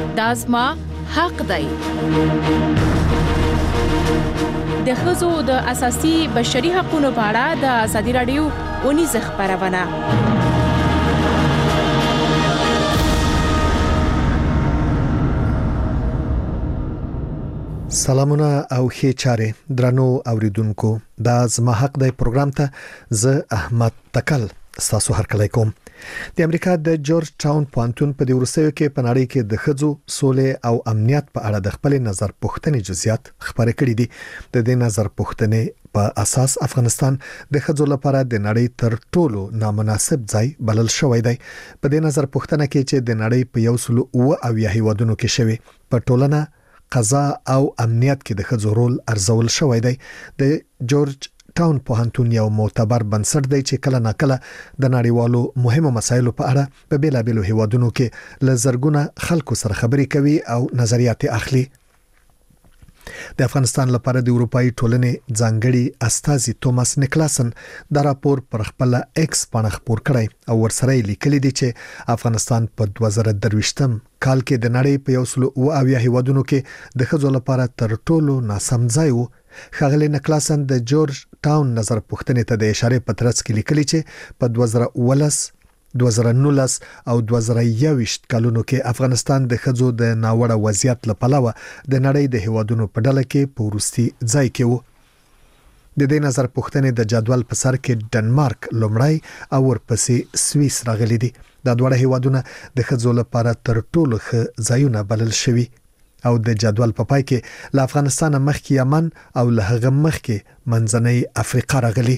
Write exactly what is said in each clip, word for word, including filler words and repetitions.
دا زما حق دی. د ښځو د اساسي بشري حقوقو په اړه د ازادي راډیو ونیزه خبرونه. سلامونه او ښه چاره درنو اوریدونکو، دا زما حق دی پروګرام ته زه احمد تکل تاسو هرکلی کوم. د امریکا د جورج ټاون پوهنتون په د ورسېو کې په نړۍ کې د ښځو سولې او امنیت په اړه د خپل نظر پوښتنې جزئیات خبرې کړې دي. د دې نظر پوښتنې په اساس افغانستان د ښځو لپاره د نړۍ تر ټولو نامناسب ځای بلل شوی دی. په دې نظر پوښتنه کې چې د نړۍ په یو سل او اویا هیوادونو کې شوی په ټولنه قضا او امنیت کې د ښځو رول ارزول شوی دی. د جورج ټاون پوهنتون یو معتبر بنسټ دی چې کله ناکله د نړیوالو مهمو مسایلو په اړه په بیلابیلو هیوادونو کې ل زرګونه خلکو سره خبرې کوي او نظریات اخلي. د افغانستان لپاره د اروپאי ټولنې ځانګړي استاذي توماس نیکلاسن دا راپور پر خپل ایکس باندې خبر کړی او ورسره لیکلي دي چې افغانستان په دوه زره درویشتم کال کې د نړۍ په یو سل او اویا هیوادونو کې د ښځو لپاره تر ټولو ناسم ځای و. ښاغلی نیکلاسن د جورج ټاون نظر پوښتنې ته د اشاره په ترڅ کې لیکلي چې په دوه زره اوولس دوه زره نولس او دوه زره یوویشت کلونو کې افغانستان د ښځو د ناوړه وضعیت لپاره د نړۍ د هیوادونو په ډله کې په وروستي ځای کې و. د دې نظر پوښتنې د جدول په سر کې ډنمارک لومړی او ورپسې سویس راغلي دي. دا دواړه هیوادونه د ښځو لپاره تر ټولو ښه ځایونه بلل شوي او د جدول په پای کې له افغانستان مخکې یمن او له هغه مخکې منځنۍ افریقا راغلي.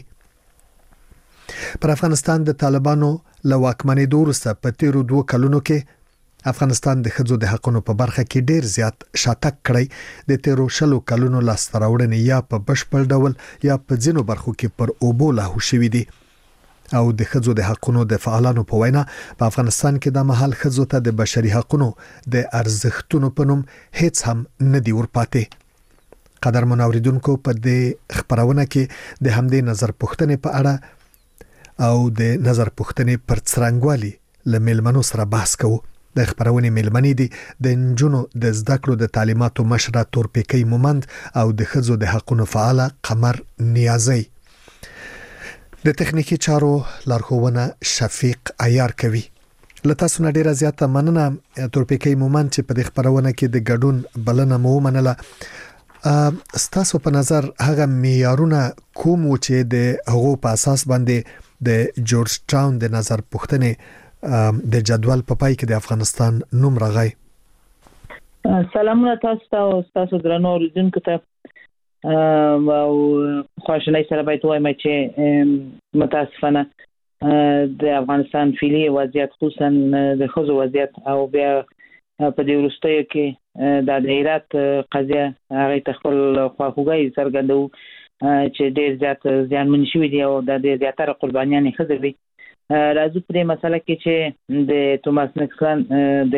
پر افغانستان د طالبانو له واکمنۍ وروسته په تیرو دوه کلونو کې افغانستان د ښځو د حقوقو په برخه کې ډیر زیات شاتګ کړی. د تیرو شلو کلونو لاسته راوړنې یا په بشپړ ډول یا په ځینو برخو کې پر اوبو لاهو شوې دي او د ښځو د حقوقو د فعالانو په وینا په افغانستان کې د محل ښځو ته د بشري حقوقو د ارزښتونو په نوم هیڅ هم نه دی ورپاتې. قدرمن اوریدونکو، په دې خبرونه کې د همدې نظر پوښتنې په اړه او د نظر پوښتنې پر څرنګوالي له مېلمنو سره بحث کوو. د خبرونې مېلمنې دي د نجونو د زده کړو د تعلیماتو مشره تورپیکۍ مومند او د ښځو د حقوقو فعال قمر نیازی. د تخنیکی چارو لارښوونه شفیق عیار کوي. لته سونه ډیره زیاته مننه تورپیکۍ مومند چې په دې خبرونه کې د ګډون بلنه مو منله. ستاسو په نظر هغه معیارونه کوم چې د هغو په اساس باندې د جورج ټاون د نظر پوښتنې د جدول په پای کې د افغانستان نوم راغی؟ سلامونه تاسو ته او تاسو درنو اوریدونکو ته. او خوشحالي سره باید وایم چې متاسفانه د افغانستان فعلی وضعیت خصوصا د ښځو وضعیت او بیا په دې وروستیو کې د هرات قضیه هغه تخپل خواخوږي څرګندو چې ډېر زیات ځانمن شوی دی او د ډېر زیاتره قربانیان ښځې دي. راځو په دې مسله کې چې د توماس نیکلاسن د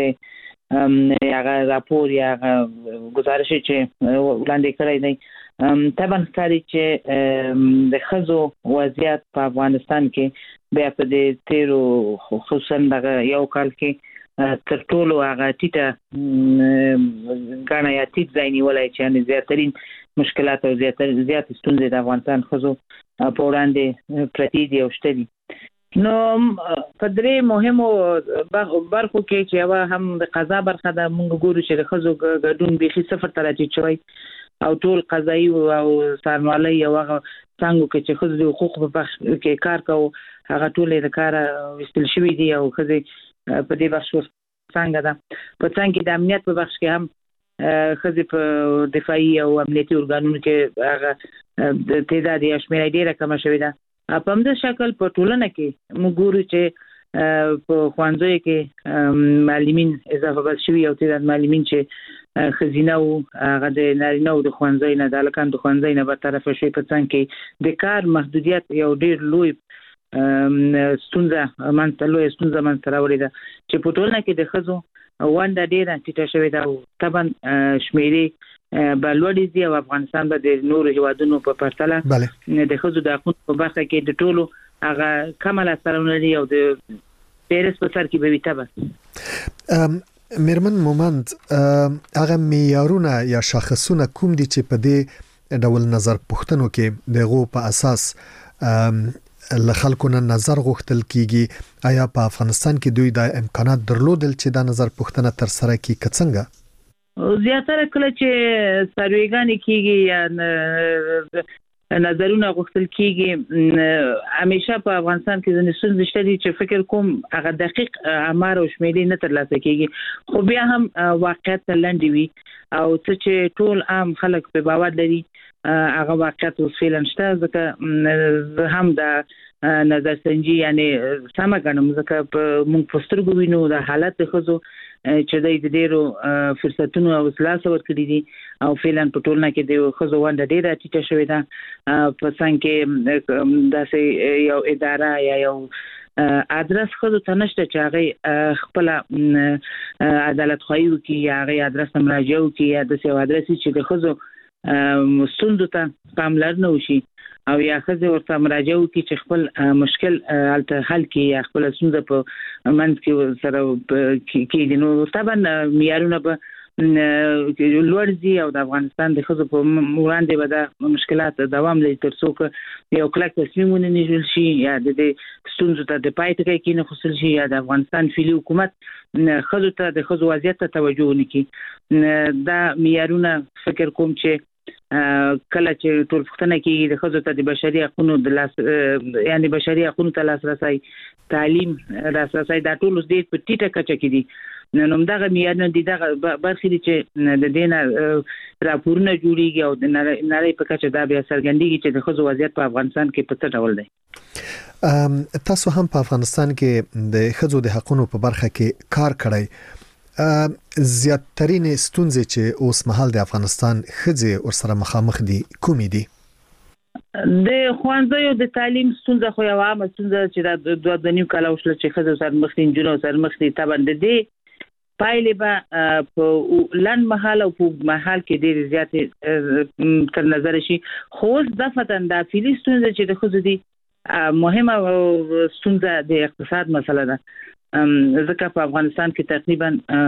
هغه راپور یا گزارش چې وړاندې کړی دی طبعا ښکاري چې د ښځو وضعیت په افغانستان کې بیا په دې تیرو خصوصا دغه یو کال کې تر ټولو هغه ټیټه ګڼه یا ټیټ ځای نیولی چې یعنې زیاترین مشکلات او زیات ستونزې د افغانستان ښځو په وړاندې پرتې دي او شته دي. نو په درې مهمو برخو کې چې یوه هم د قضا برخه ده، موږ ګورو چې د ښځو ګډون بیخي صفر ته راټیټ شوی او ټول قضایي او څارنوالۍ او هغه څانګو کې چې ښځو د حقوقو په بخش کې کار کوو هغه ټول د کاره ویستل شوي دي او ښځې په دې بخش څنګه ده. په څنګ کې د امنیت په بخش کې هم ښځې په دفاعي او امنیتي ارګانونو کې هغه تعداد یا شمېره ډېره کمه شوې ده. په همدې شکل په ټولنه کې موږ ګورو چې په ښوونځیو کې معلمین اضافه بس شوي او تعداد معلمین چې ښځینه وو هغه د نارینه وو د ښوونځي نه د هلکانو د ښوونځي نه برطرفه شوي. په څنګ کې د کار محدودیت یو ډېر لوی ستونزه منځته لویه ستونزه منځته راوړې ده چې په ټولنه کې د ښځو ونډه ډېره ټیټه شوې ده او طبعا شمېرې به لوړې دي او افغانستان به د نورو هیوادونو په پرتله د ښځو د حقوقو په برخه کې د ټولو هغه کمه لاسته راوړنې او د پیرس په سر کې به وي. طبعا میرمن مومند هغه معیارونه یا شاخصونه کوم دي چې په دې ډول نظر پوښتنو کې دغه په اساس له خلکو نه نظر غوښتل کیږي؟ آیا په افغانستان کې دوی د امکانات درلودل چې دا نظر پوښتنه تر سره کړي کڅنګه؟ زیاتره کله چې سرویګانی کیږي یا نظرونه غوښتل کیږي همیشه په افغانستان کې ځنې ستونزې شته چې فکر کوم هغه دقیق امر او شمیرې نه ترلاسه کیږي، خو بیا هم واقعیت لنډ وي او څه چې ټول عام خلک په باور لري هغه واقعیت اوس فعلا شته. ځکه هم د نظر سنجي یعنی سم غنم ځکه په موږ پسترګو وینو د حالت خزو چې د ډیرو فرصتونو او اصلاح ور کړی دي او فعلا په ټولنه کې د خزو ونده ډیره ټیټه شوې ده. په څنګه کې داسې یو اداره یا یو ادرس خزو ته نشته چې هغه خپل عدالت خوایو کې یا هغه ادرس مراجعه کوي یا د سیو ادرس چې د خزو ستوندو ته پاملرنه وشي او یا خزه ورته مراجعه وکړي چې خپل مشکل الته حل کړي یا خپل ستونزه په منځ کې سره کې نو طبعا معیارونه به لوړ دي او د افغانستان د خزو په وړاندې به د مشکلات دوام لري تر څو یو کلک تصمیم ونیول شي یا د ستونزو ته د پای ټکی کې نه خصل شي یا د افغانستان فعلی حکومت خزو ته د خزو وضعیت ته توجه وکړي. دا معیارونه فکر کوم چې کله چې ټول پښتنه کې د خزو ته د بشري حقوقو د لاس یعنی بشري حقوقو ته لاسرسي تعلیم لاسرسي دا ټول د په ټیټه کچه کې دي نو دغه معیارونه دي دغه برخې دي چې د دینه راپورونه جوړیږي او د نړۍ په کچه دا بیا څرګندېږي چې د خزو وضعیت په افغانستان کې په څه ډول دی. تاسو هم په افغانستان کې د خزو د حقوقو په برخه کې کار کړی. زیاترین ستونزې چې اوس مهال د افغانستان خځې ورسره مخامخ دي کومې دي؟ د خوانځیو د تعلیم ستونزه خو یو عامه ستونزه چې د دوه د نیو کال وشله چې خځې سره مخ دي انجونو سره مخ دي طبعا د دې پایلې به په لن محل او په محل کې ډېر زیات تر نظر شي. خو د فتن د فعلی ستونزه چې د خځې دي مهمه ستونزه د اقتصاد مسله ده. ځکه په افغانستان کې تقریبا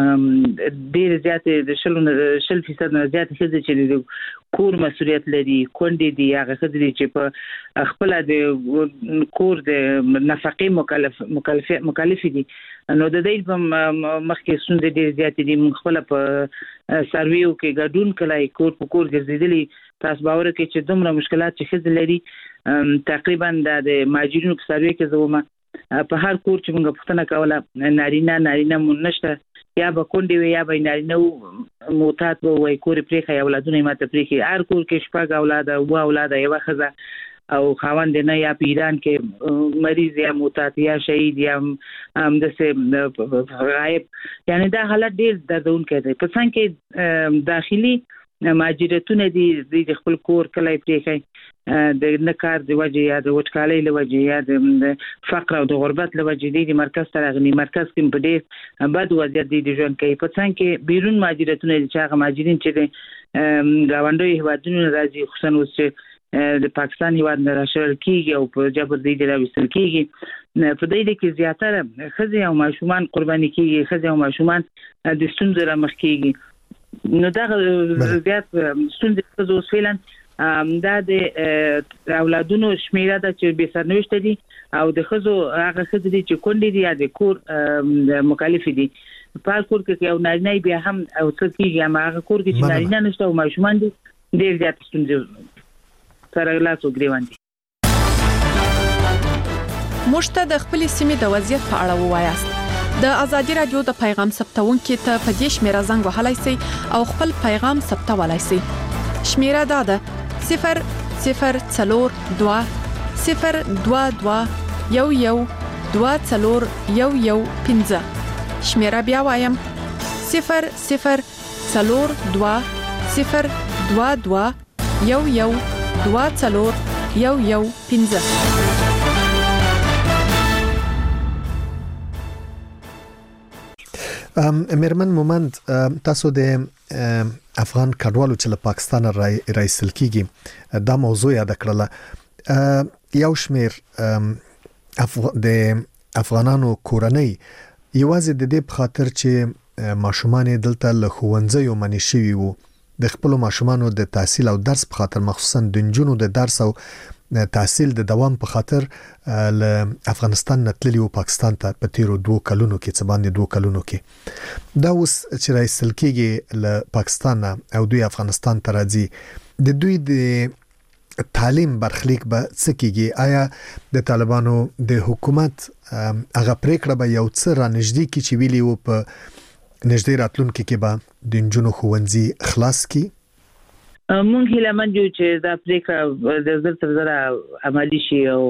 ډېر زیات د شل فیصد نه زیات خځې چې د کور مسؤلیت لري کونډې دي هغه خځې چې په خپل د کور د نفقې مکلف مکلف مکلف دي نو د دې په مخکې ستونزې ډېر زیات دي. موږ خپل په سرویو کې ګډون کړای کور په کور ګرځېدلي تاسو باور کوي چې دومره مشکلات چې خځې لري تقریبا د ماجرینو په سروي کې زومه په هر کور چې موږ پښتنه کوله نارینه نارینه مون نشته یا به کونډې وي یا به نارینه موتات وي کور پرې خي اولادونه ماته پرې خي هر کور کې شپږ اولاد او اولاد یو خزه او خاوند نه یا په ایران کې مریض یا موتات یا شهید یا هم د سه غایب یعنی دا حالت ډیر دردونکې دی. په څنګه کې داخلي ماجرتونه دي د خپل کور کله پرې خي د نکار د وجه یا د وټکالۍ له وجه یا د فقر او د غربت له وجه د مرکز تر غني مرکز کې په ډېر بد وضعیت دي د ژوند کوي. په څنګه کې بیرون ماجرتونه چې هغه ماجرین چې د غونډوي هوادونو راځي خصوصا اوس چې د پاکستان هواد نه راشل کیږي او په جبر دی د راوستل کیږي په دې کې زیاتره خځې او ماشومان قرباني کیږي خځې او ماشومان د ستونزو را مخ کیږي. نو دا زیات ستونزې زو فعلا دا د اولادونو شمیره د چې به سرنوشت دي او د خزو هغه خزې دي چې کونډې دي یا د کور مکلف دي په کور کې یو نارینه بیا هم او څه کیږي هغه کور کې چې نارینه نشته او ماشومان دي ډېر زیات ستونزې سره لاسو ګریوان دي. مشته د خپل سیمې د وضعیت په اړه ووایاست. د ازادي رادیو د پیغام ثبتونکو ته په دې شمیره زنګ وهلای شئ او خپل پیغام ثبتولای شئ. شمیره دا ده صفر صفر څلور دوه صفر دوه دوه یو یو دوه څلور یو یو پنځه. شمیره بیا وایم صفر صفر څلور دوه صفر دوه دوه یو یو دوه څلور یو یو پنځه. میرمن مومند تاسو د افغان کډوالو چې له پاکستان رایسل کیږي دا موضوع یاد کړله. یو شمیر د افغانانو کورنۍ یوازې د دې په خاطر چې ماشومان دلته له ښوونځیو منې شوي وو د خپل ماشومانو د تحصیل او درس په خاطر، مخصوصا د نجونو د درس او تحصیل د دوام په خاطر له افغانستان نه تللي وو پاکستان ته په تیرو دوه کلونو کې، څه باندې دوه کلونو کې. دا اوس چې راایستل کېږي له پاکستان او دوی افغانستان ته راځي، د دوی د تعلیم برخلیک به څه کېږي؟ آیا د طالبانو د حکومت هغه پریکړه به یو څه رانږدې کړي چې ویلي وو په نږدې راتلونکي کې به د نجونو ښوونځي خلاص کړي؟ مونږ هیله مند یو چې دا پریکړه د زر تر زره عملي شي، او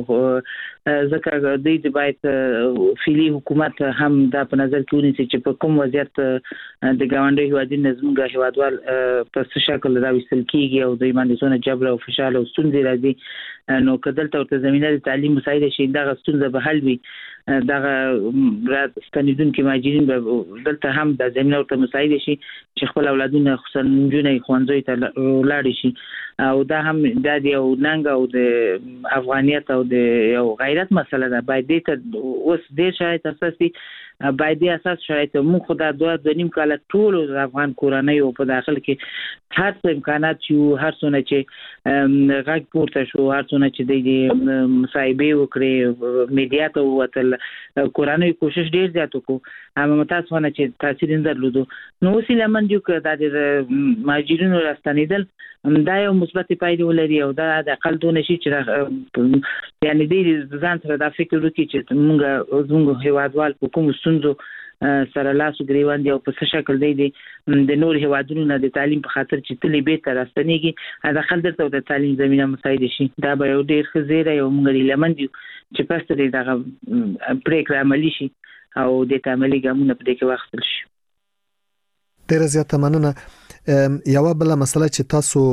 ځکه دوی د باید فعلي حکومت هم دا په نظر کې ونیسي چې په کوم وضعیت د ګاونډي هیوادونو زموږ هیوادوال په څه شکل راوستل کیږي او دوی باندې څونه جبر او فشار او ستونزې راځي، نو کدل ته زمينه د تعلیم مساعده شي دا ستونزه به حل وي. دا رات ستنیدونکو ماجرین به دلته هم د زمينه ته مساعده شي چې خپل اولادونه خصوصا نجونې ښوونځي ته لاړ شي، او دا هم د یو ننګ او د افغانیت او د یو غیرت مسله ده. باید دې ته اوس ډیر شاید اساسي باید دې اساس شاید موږ خدای دوه د نیم کال ټول افغان کورنۍ په داخل کې هر څه امکانات یو، هر څونه چې غږ پورته شو، هر څونه چې د مصاحبه وکړي، میډیا ته وتل، کورنۍ کوشش ډیر زیات وکړو، هم متاسفانه چې تاثیر نه درلودو. نو اوس لمن یو کړه د ماجرینو راستنیدل دا یو مثبت پایله ولري، او دا د اقل دونه شي چې یعنی دې ځان سره دا فکر وکړي چې موږ زموږ هیوادوال په کوم ستونزو سره لاس ګریوان دي او په څه شکل دی د نور هیوادونو نه د تعلیم په خاطر چې تلې به تر راستنیږي، دا خل درته د تعلیم زمينه مساعده شي. دا به یو ډیر خزیره یو موږ لمن دي چې پس دې دا پریکړه عملی شي او د تعاملي ګامونه په دې کې واخیستل شي. ډیر زیاته مننه. یو بل مسله چې تاسو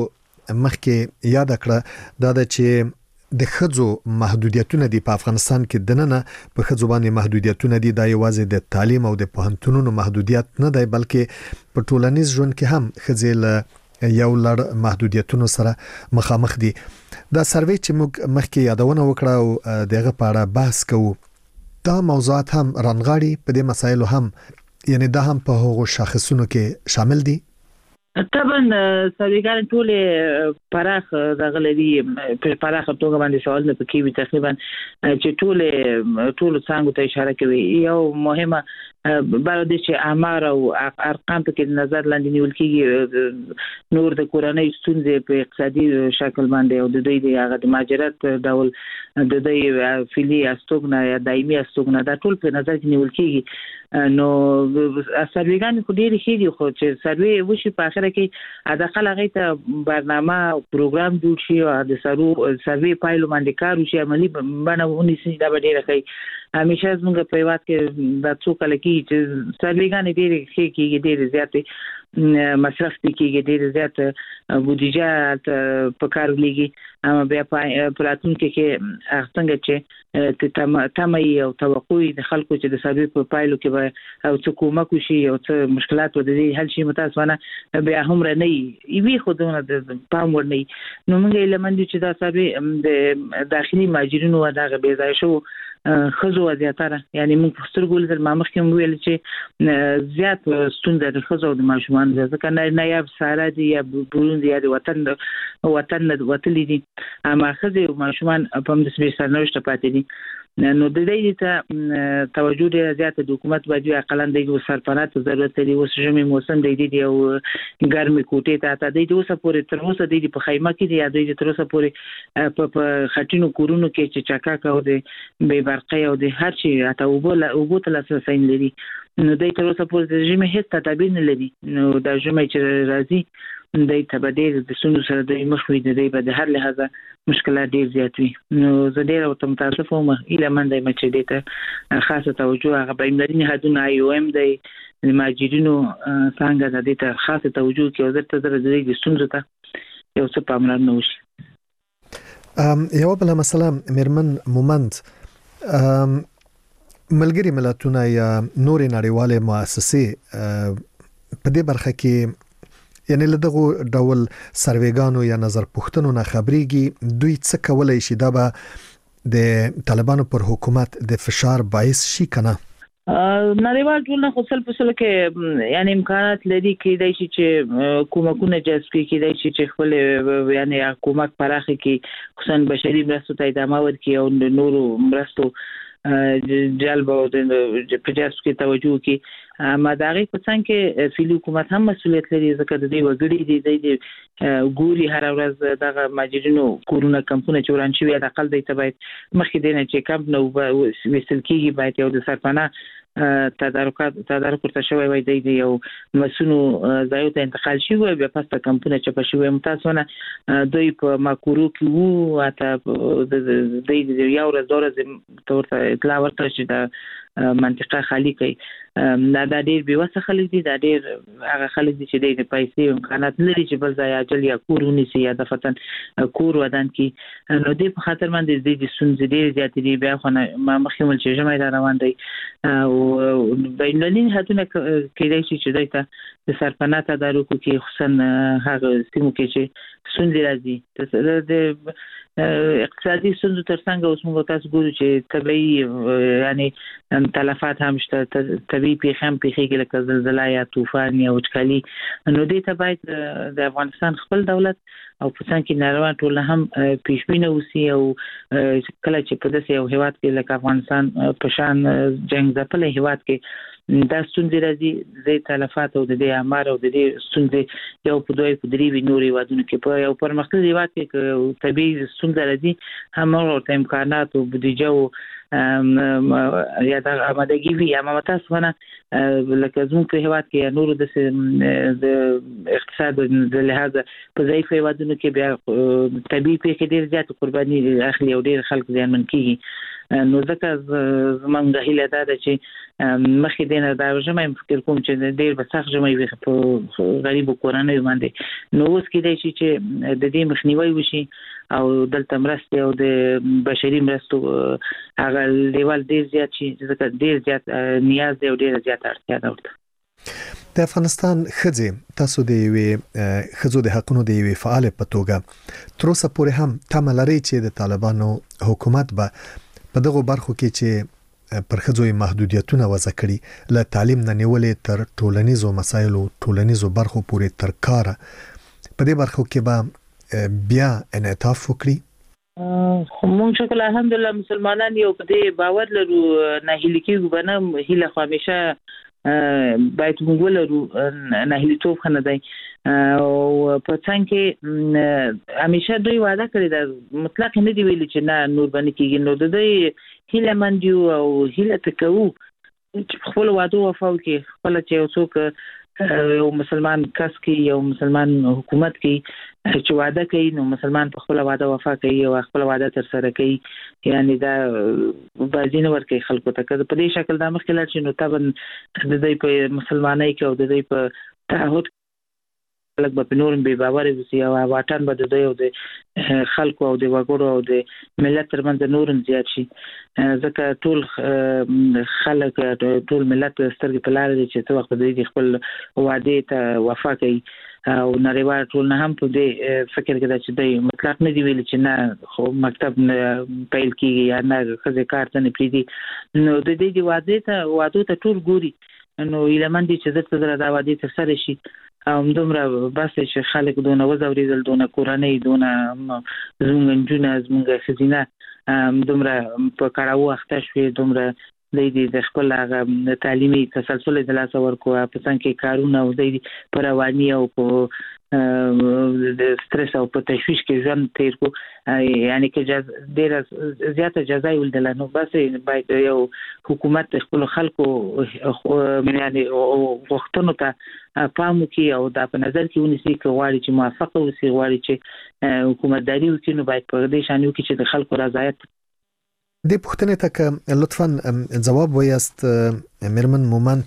مخکې یاد کړه دا د چې د خځو محدودیتونه دي په افغانستان کې، دننه په خځو باندې محدودیتونه دي، دا یوازې د تعلیم او د پوهنتونونو محدودیت نه دی بلکې په ټولنیز ژوند کې هم خځې له یو لړ محدودیتونو سره مخامخ دي. دا سروې چې موږ مخکې یادونه وکړه او دغه په اړه بحث کوو، دا موضوعات هم رانغاړي په دې مسایلو هم، یعنی دا هم په هغو شاخصونو کې شامل دي. طبعا سویګان ټول پراخ دغلري په پراخ توګه باندې سوال نه پکې وي، تقریبا چې ټول ټول څنګه ته اشاره کوي. یو مهمه بل د چې امر او ارقام په کې نظر لاندې نیول کېږي، نور د کورنۍ ستونزې په اقتصادي شکل باندې او د دوی د هغه د ماجرات ډول د دوی فعلي استوګنه یا دایمي استوګنه دا ټول په نظر کې نیول کېږي. نو سرویګان خو ډېر ښه دي، خو چې سروي وشي په اخر کې اداقل هغه ته برنامه پروګرام جوړ شي او د سرو سروي پایلو باندې کار وشي، عملی باندې ونیسي، دا به ډېر ښه. همیشه زموږ په وخت کې د څو کال کې چې سرویګان ډېر ښه کېږي، ډېر زیات مصرف کېږي، ډېر زیات بودیجه په کار لګي، اما بیا په راتلونکي کې څنګه چې تمایي او توقع د خلکو چې د سروي په پایلو کې او څه کومک وشي او څه مشکلات د دې حل شي، متاسفانه بیا هم نه وي خودونه د پام ور نه. نو موږ لمن دي چې دا سروي د داخلي ماجرینو او دغه بې ځای شو خزو زیاتره، یعنی موږ په سترګو لیدل، ما مخکې ویل چې زیات ستونزې د خزو د ماشومان ځکه نه نه یا ساره دي یا بوروندي یا د وطن وطن وتلي دي، اما خزو ماشومان په هم د سپېڅ سرنوشت پاتې دي. نو د دې ته توجه ډېر زیات د حکومت باندې اقلا د سرپرات ضرورت لري. اوس ژمي موسم دی دی او ګرمي کوټې ته ته د اوسه پورې تر اوسه د په خیمه کې دی یا د تر اوسه پورې په خټینو کورونو کې چې چاکا او د بې برقه او د هر شي اته وبله وبوت لاسه لري. نو د تر اوسه پورې د ژمي هیڅ تدابیر نه لري. نو د ژمي چې راځي د تبدیل د سونو سره د مخوي د دې په هر لحاظه مشکلات ډیر زیات وي. نو زه ډیر او متاسفه وم اله من د مچ دې ته خاصه توجه هغه بینالمللي نهادونه آی او ام د ماجرینو څنګه د دې ته خاصه توجه کوي او درته د دې ستونزو ته یو څه پاملرنه وشي. ام یو بل مسله مرمن مومند ملګری ملتونه یا نور نړیواله مؤسسې په دې برخه کې یعنی له دغه ډول سرویګانو یا نظر پوښتنو نه خبريږي، دوی څه کولای شي دا به د طالبانو پر حکومت د فشار باعث شي کنه؟ نړیوال ټولنه خو سل په سل کې یعنی امکانات لري کېدای شي چې کومکونه جذب کېدای شي چې خپل یعنی حکومت پراخه کې خصوصا بشري مرستو ته ادامه ورکړي او نورو مرستو جلب او د پروژې کې توجه کوي مداغي په څنګه کې فعلی حکومت هم مسؤلیت لري ځکه د دې وګړي دي د ګوري هر ورځ دغه ماجرینو کورونا کمپونه چې وران شوی د اقل د تبعید مخکې دینه چې کمپ نو وسل کېږي باید یو د سرپناه تدارکات تدارک ورته شوی وای دی یو مسونو ځایو ته انتقال شي او بیا پسته کمپونه چې په شوی متاسونه دوی په ماکورو کې وو اته د د یو ورځ دورې تورته اطلاع ورته شي د منطقه خالی کوي دا د ډیر بیوسه خلک دي د ډیر هغه خلک دي چې د پیسې امکانات لري چې بل ځای اجل یا کورونی سي یا د فتن کور ودان کی نو دې په خاطر باندې د دې سنځ ډیر زیات دي بیا خو ما مخکمل چې جمعي دا روان دي او بینالین هاتونه کېدای شي چې دایته د سرپناه تدارکو کې خصوصا هغه سیمو کې چې سنځ راځي د اقتصادي ستونزو ترڅنګ اوس موږ تاسو ګورو چې طبيعي یعنی تلفات هم شته طبيعي پیښې هم پیښېږي لکه زلزلہ یا طوفان یا وچکالي نو دې ته باید د افغانستان خپل دولت او په څنګه کې نړیوال ټول هم پیشبینه وسی او کله چې په داسې یو هیواد کې لکه افغانستان په شان جنگ ځپل هیواد کې دا ستونزې راځي د تلفات او د اعمار او د ستونزې یو په دوی په دریوي نوري وادونو کې په یو پرمختللي هیواد کې طبيعي ستونزې راځي هم او امکانات او بودیجه او یا د آمادګي وي یا متاسفانه لکه زموږ په هیواد کې نور د اقتصاد د لحاظ په ضعیف هیوادونو کې بیا طبيعي پیښې ډېر زیات قرباني اخلي او ډېر خلک ځانمن کیږي نو ځکه زمونږ هیله ده چې مخکې دینه دا ژمه فکر کوم چې ډېر بسخ ژمه وي په غریب کورنۍ باندې نو اوس کېدای شي چې د دې مخنیوي وشي او دلته مرسته او د بشري مرستو هغه لیول ډېر زیات شي ځکه ډېر زیات نیاز دی او ډېر زیات اړتیا ده ورته د افغانستان خځې تاسو د یوې خځو د حقونو د یوې فعال په توګه تر اوسه پورې هم تمه لري چې د طالبانو حکومت به په دغه برخو کې چې پر خځوی محدودیتونه وضع کړي له تعلیم نه نیولې تر ټولنیزو مسایلو ټولنیزو برخو پورې تر کار په دې برخو کې به بیا انعطاف وکړي موږ شکل الحمدلله مسلمانان یو په دې باور لرو نه هیله کېږو بنه هیله خو همیشه باید موږ ولرو نه هیله توپ خنه دی او په څنګه کې همیشه دوی وعده کړی دا مطلق نه دی ویلي چې نه نور باندې کېږي نو د دوی هیله مند یو او هیله تکو چې خپل وعده وفا وکړي خپل چې یو څوک یو مسلمان کس کې یو مسلمان حکومت کې چې وعده کوي نو مسلمان په خپل وعده وفا کوي او خپل وعده تر سره کوي یعنی دا بازینه ورکه خلکو ته کده په دې شکل د مخکله چې نو تبن د دې په مسلمانۍ کې او د دې په تعهد لکه په نورم به باور وسی او واټن به د دوی او د خلکو او د وګړو او د ملت ترمنځ نورم زیات شي ځکه ټول خلک ټول ملت سترګې په لار دي چې څو وخت دوی خپل وعده ته وفا کوي او نړیوال ټول نه هم په دې فکر کې چې دوی مطلق نه دی ویل چې نه خو مکتب پیل کیږي یا نه خزه کار ته نه پریدي نو د دې وعده ته وعده ته ټول ګوري نو ایلمن دي چې درته دا وعده تر سره شي او دومره بس چې خلک دونه وزورېدل دونه کورنۍ دونه زمونږ جونه زمونږ خزینه دومره په کړهو اخته شوې دومره د دې د خپل هغه تعلیمي تسلسل د لاس ورکو په څنګه کارونه او د پر رواني او په د سټرس او په تشویش کې ژوند تیر کو یعنی کې ډېر زیاته جزای ولدل نو بس باید یو حکومت خپل خلکو یعنی وختونو ته پام کوي او دا په نظر کې ونیسي چې غواړي چې موافقه وسی غواړي چې حکومتداري وکړي نو باید په دې شان وکړي چې د خلکو رضایت د پښتنې تک لطفاً جواب وایست مرمن مومن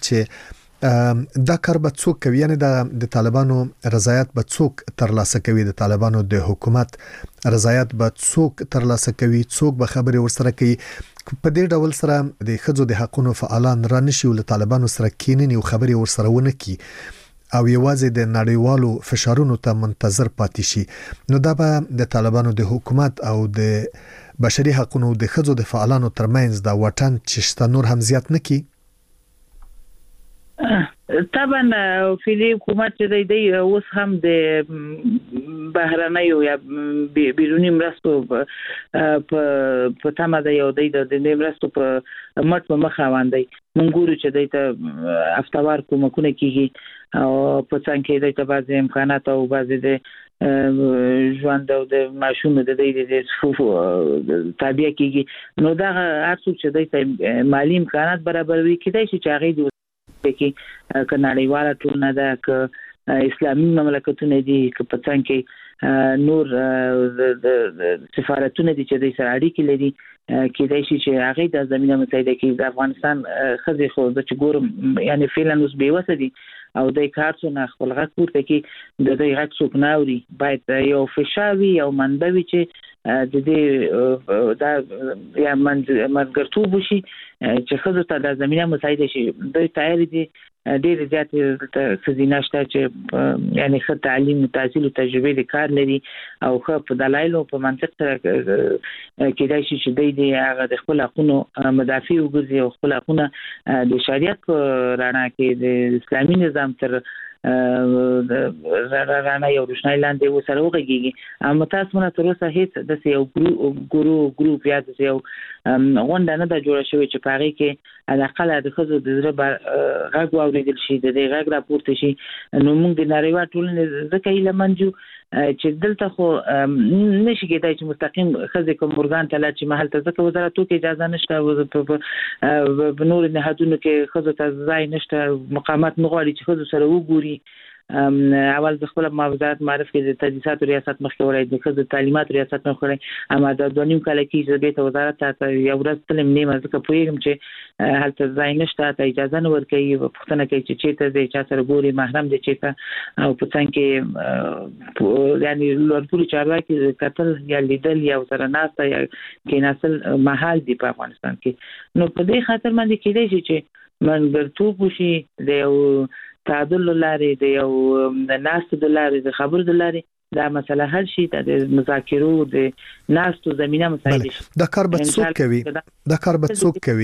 چې دا کار به څوک کوي یعنی د طالبانو رضایت به څوک ترلاسه کوي د طالبانو د حکومت رضایت به څوک ترلاسه کوي څوک به خبري ورسره کوي په دې ډول سره د خځو د حقوقو فعالان را نشي ول طالبانو سره کیننی او خبري ورسره ونه کی او یوازې د نړیوالو فشارونو ته منتظر پاتې شي نو دا به د طالبانو د حکومت او د بشري حقوقو د خځو د فعالانو ترمنځ دا وطن چې شته نور هم زیات نکي طبعا فعلی حکومت چې دی اوس هم د بهرنیو یا بیرونی مرستو په تمه دی او دی د مرستو په مټ په مخ روان دی. مونږ ګورو چې دی ته افتوار کومکونه کیږي او په څنګه دی ته بعضی امکانات او بعضی د ژوند او د ماشوم د دې د صفوف تابع کیږي نو دا هر څه چې دی ته مالی امکانات برابروي کیدای شي چې هغه کې کناړیواله ټولنه ده ک اسلامي مملکتونه دي ک په څنګه نور د سفارتونه دي چې د سره اړیکې لري کېدای شي چې هغه د زمينه متحده کې د افغانستان خزي خو د چګور یعنی فعلا اوس بیوسه دي او د کارڅو نه خپل غږ پورته کې د دې غږ څوک ناوري باید یو فشاوي او منبوي چې د دې دا یا منځګړتوب شي چې خزو ته د زمينه متحده شي د تایید دي ډېر زیات خزینه شته چې یعنی خو تعلیم تحصیل او تجربه د کار لري او خو په دلایلو په منطق سره کېدای شي چې د هغه د خپل حقوقو مدافع وګرځي او خپل حقوقونه د شریعت رڼا کې د اسلامي نظام تر رانا یو روشناي لاندې وسره وګږي اما تاسو مونږ تر اوسه هیڅ د یو ګرو ګروپ یا د یو غونډه نه د جوړ شوی چې پاره کې علاقه د خزو د زړه غږ واوریدل شي د دې غږ راپورته شي نو موږ د نړیوال ټولنې ځکه یې لمنجو چې دلته خو نشي کېدای چې مستقیم خزې کوم ورغان ته لا چې محل ته ځکه وزارت کې اجازه نشته په نور نهادونو کې خزو ته ځای نشته مقامات نغواړي چې خزو سره وګوري اول د خپل وزارت معرف کې د تدریسات ریاست مخکې ولای د خزو تعلیمات ریاست مخکې اما د دونیم کال کې چې د وزارت ته یو ورځ تلم نیمه ځکه پوهیږم چې هلته ځای نشته ته اجازه نه ورکوي پښتنه کوي چې چې ته د چا سره ګوري محرم دي چې او په څنګه یعنی لوړ چارواکي قتل یا لیدل یا سره ناسته یا کې نسل محل دی په افغانستان کې نو په دې خاطر باندې کېدای شي چې منګرتوب وشي د یو تعادل لارې د یو د ناست د لارې د خبر د لارې دا مسله هر شي د مذاکرو د ناستو زمينه مسایل دا کار به څوک کوي دا کار به څوک کوي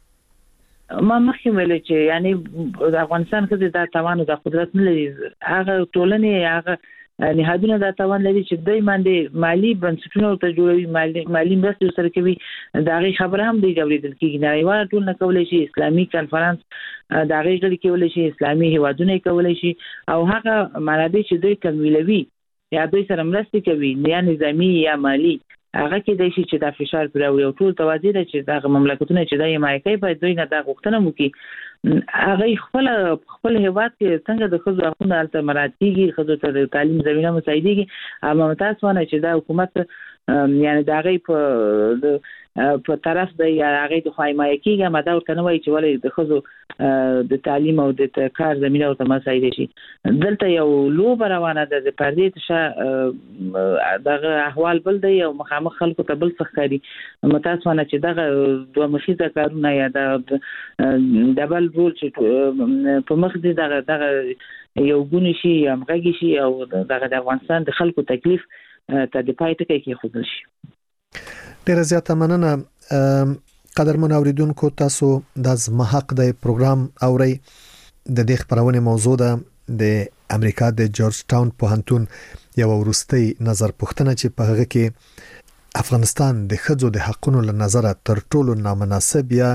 ما مخکې ویل چې یعنی د افغانستان کې د توان او د قدرت نه لري هغه ټولنې هغه نهادونه د توان لري چې دای باندې مالی بنسټونه ته جوړوي مالی مالی مرستې سره کوي دا غي خبره هم دی جوړیدل کېږي نړیوال ټول نه کولای شي اسلامي کانفرنس دا غي غړي کولای شي اسلامي هیوادونه کولای شي او هغه منابع چې دوی کموي یا دوی سره مرستې کوي یا نظامی یا مالی هغه کې د شي چې د فشار پر یو ټول توازی د چې د مملکتونو چې د حمایت په دوی نه د غوښتنه وکي هغه خپل خپل هیواد کې څنګه د خزو حقوقو الته مراتبي خزو ته تعلیم زمينه مساعدېږي اما تاسو نه چې د حکومت یعنی د هغه په په طرف د هغه د حمایت کېږي ماده ورته نه وایي چې ولې د خزو د تعلیم او د کار زمينه او مساعدې شي دلته یو لوب روانه ده د پردې تشه دغه احوال بل دی او مخامخ خلکو ته بل څخکاري متاسفانه چې دغه دوه مخیزه کارونه یا د ډبل رول چې په مخ دي دغه دغه یو ګونی شي یا مغږی شي او دغه د افغانستان د خلکو تکلیف ته د پای ټکی کې خوځل شي. ډیره زیاته مننه قدرمن اوریدونکو تاسو د زما حق د پروګرام اوري د دې خبرونه موضوع ده د امریکا د جورج ټاون پوهنتون یو ورستي نظر پوښتنه چې په هغه کې افغانستان د خځو د حقوقو له نظره تر ټولو نامناسب یا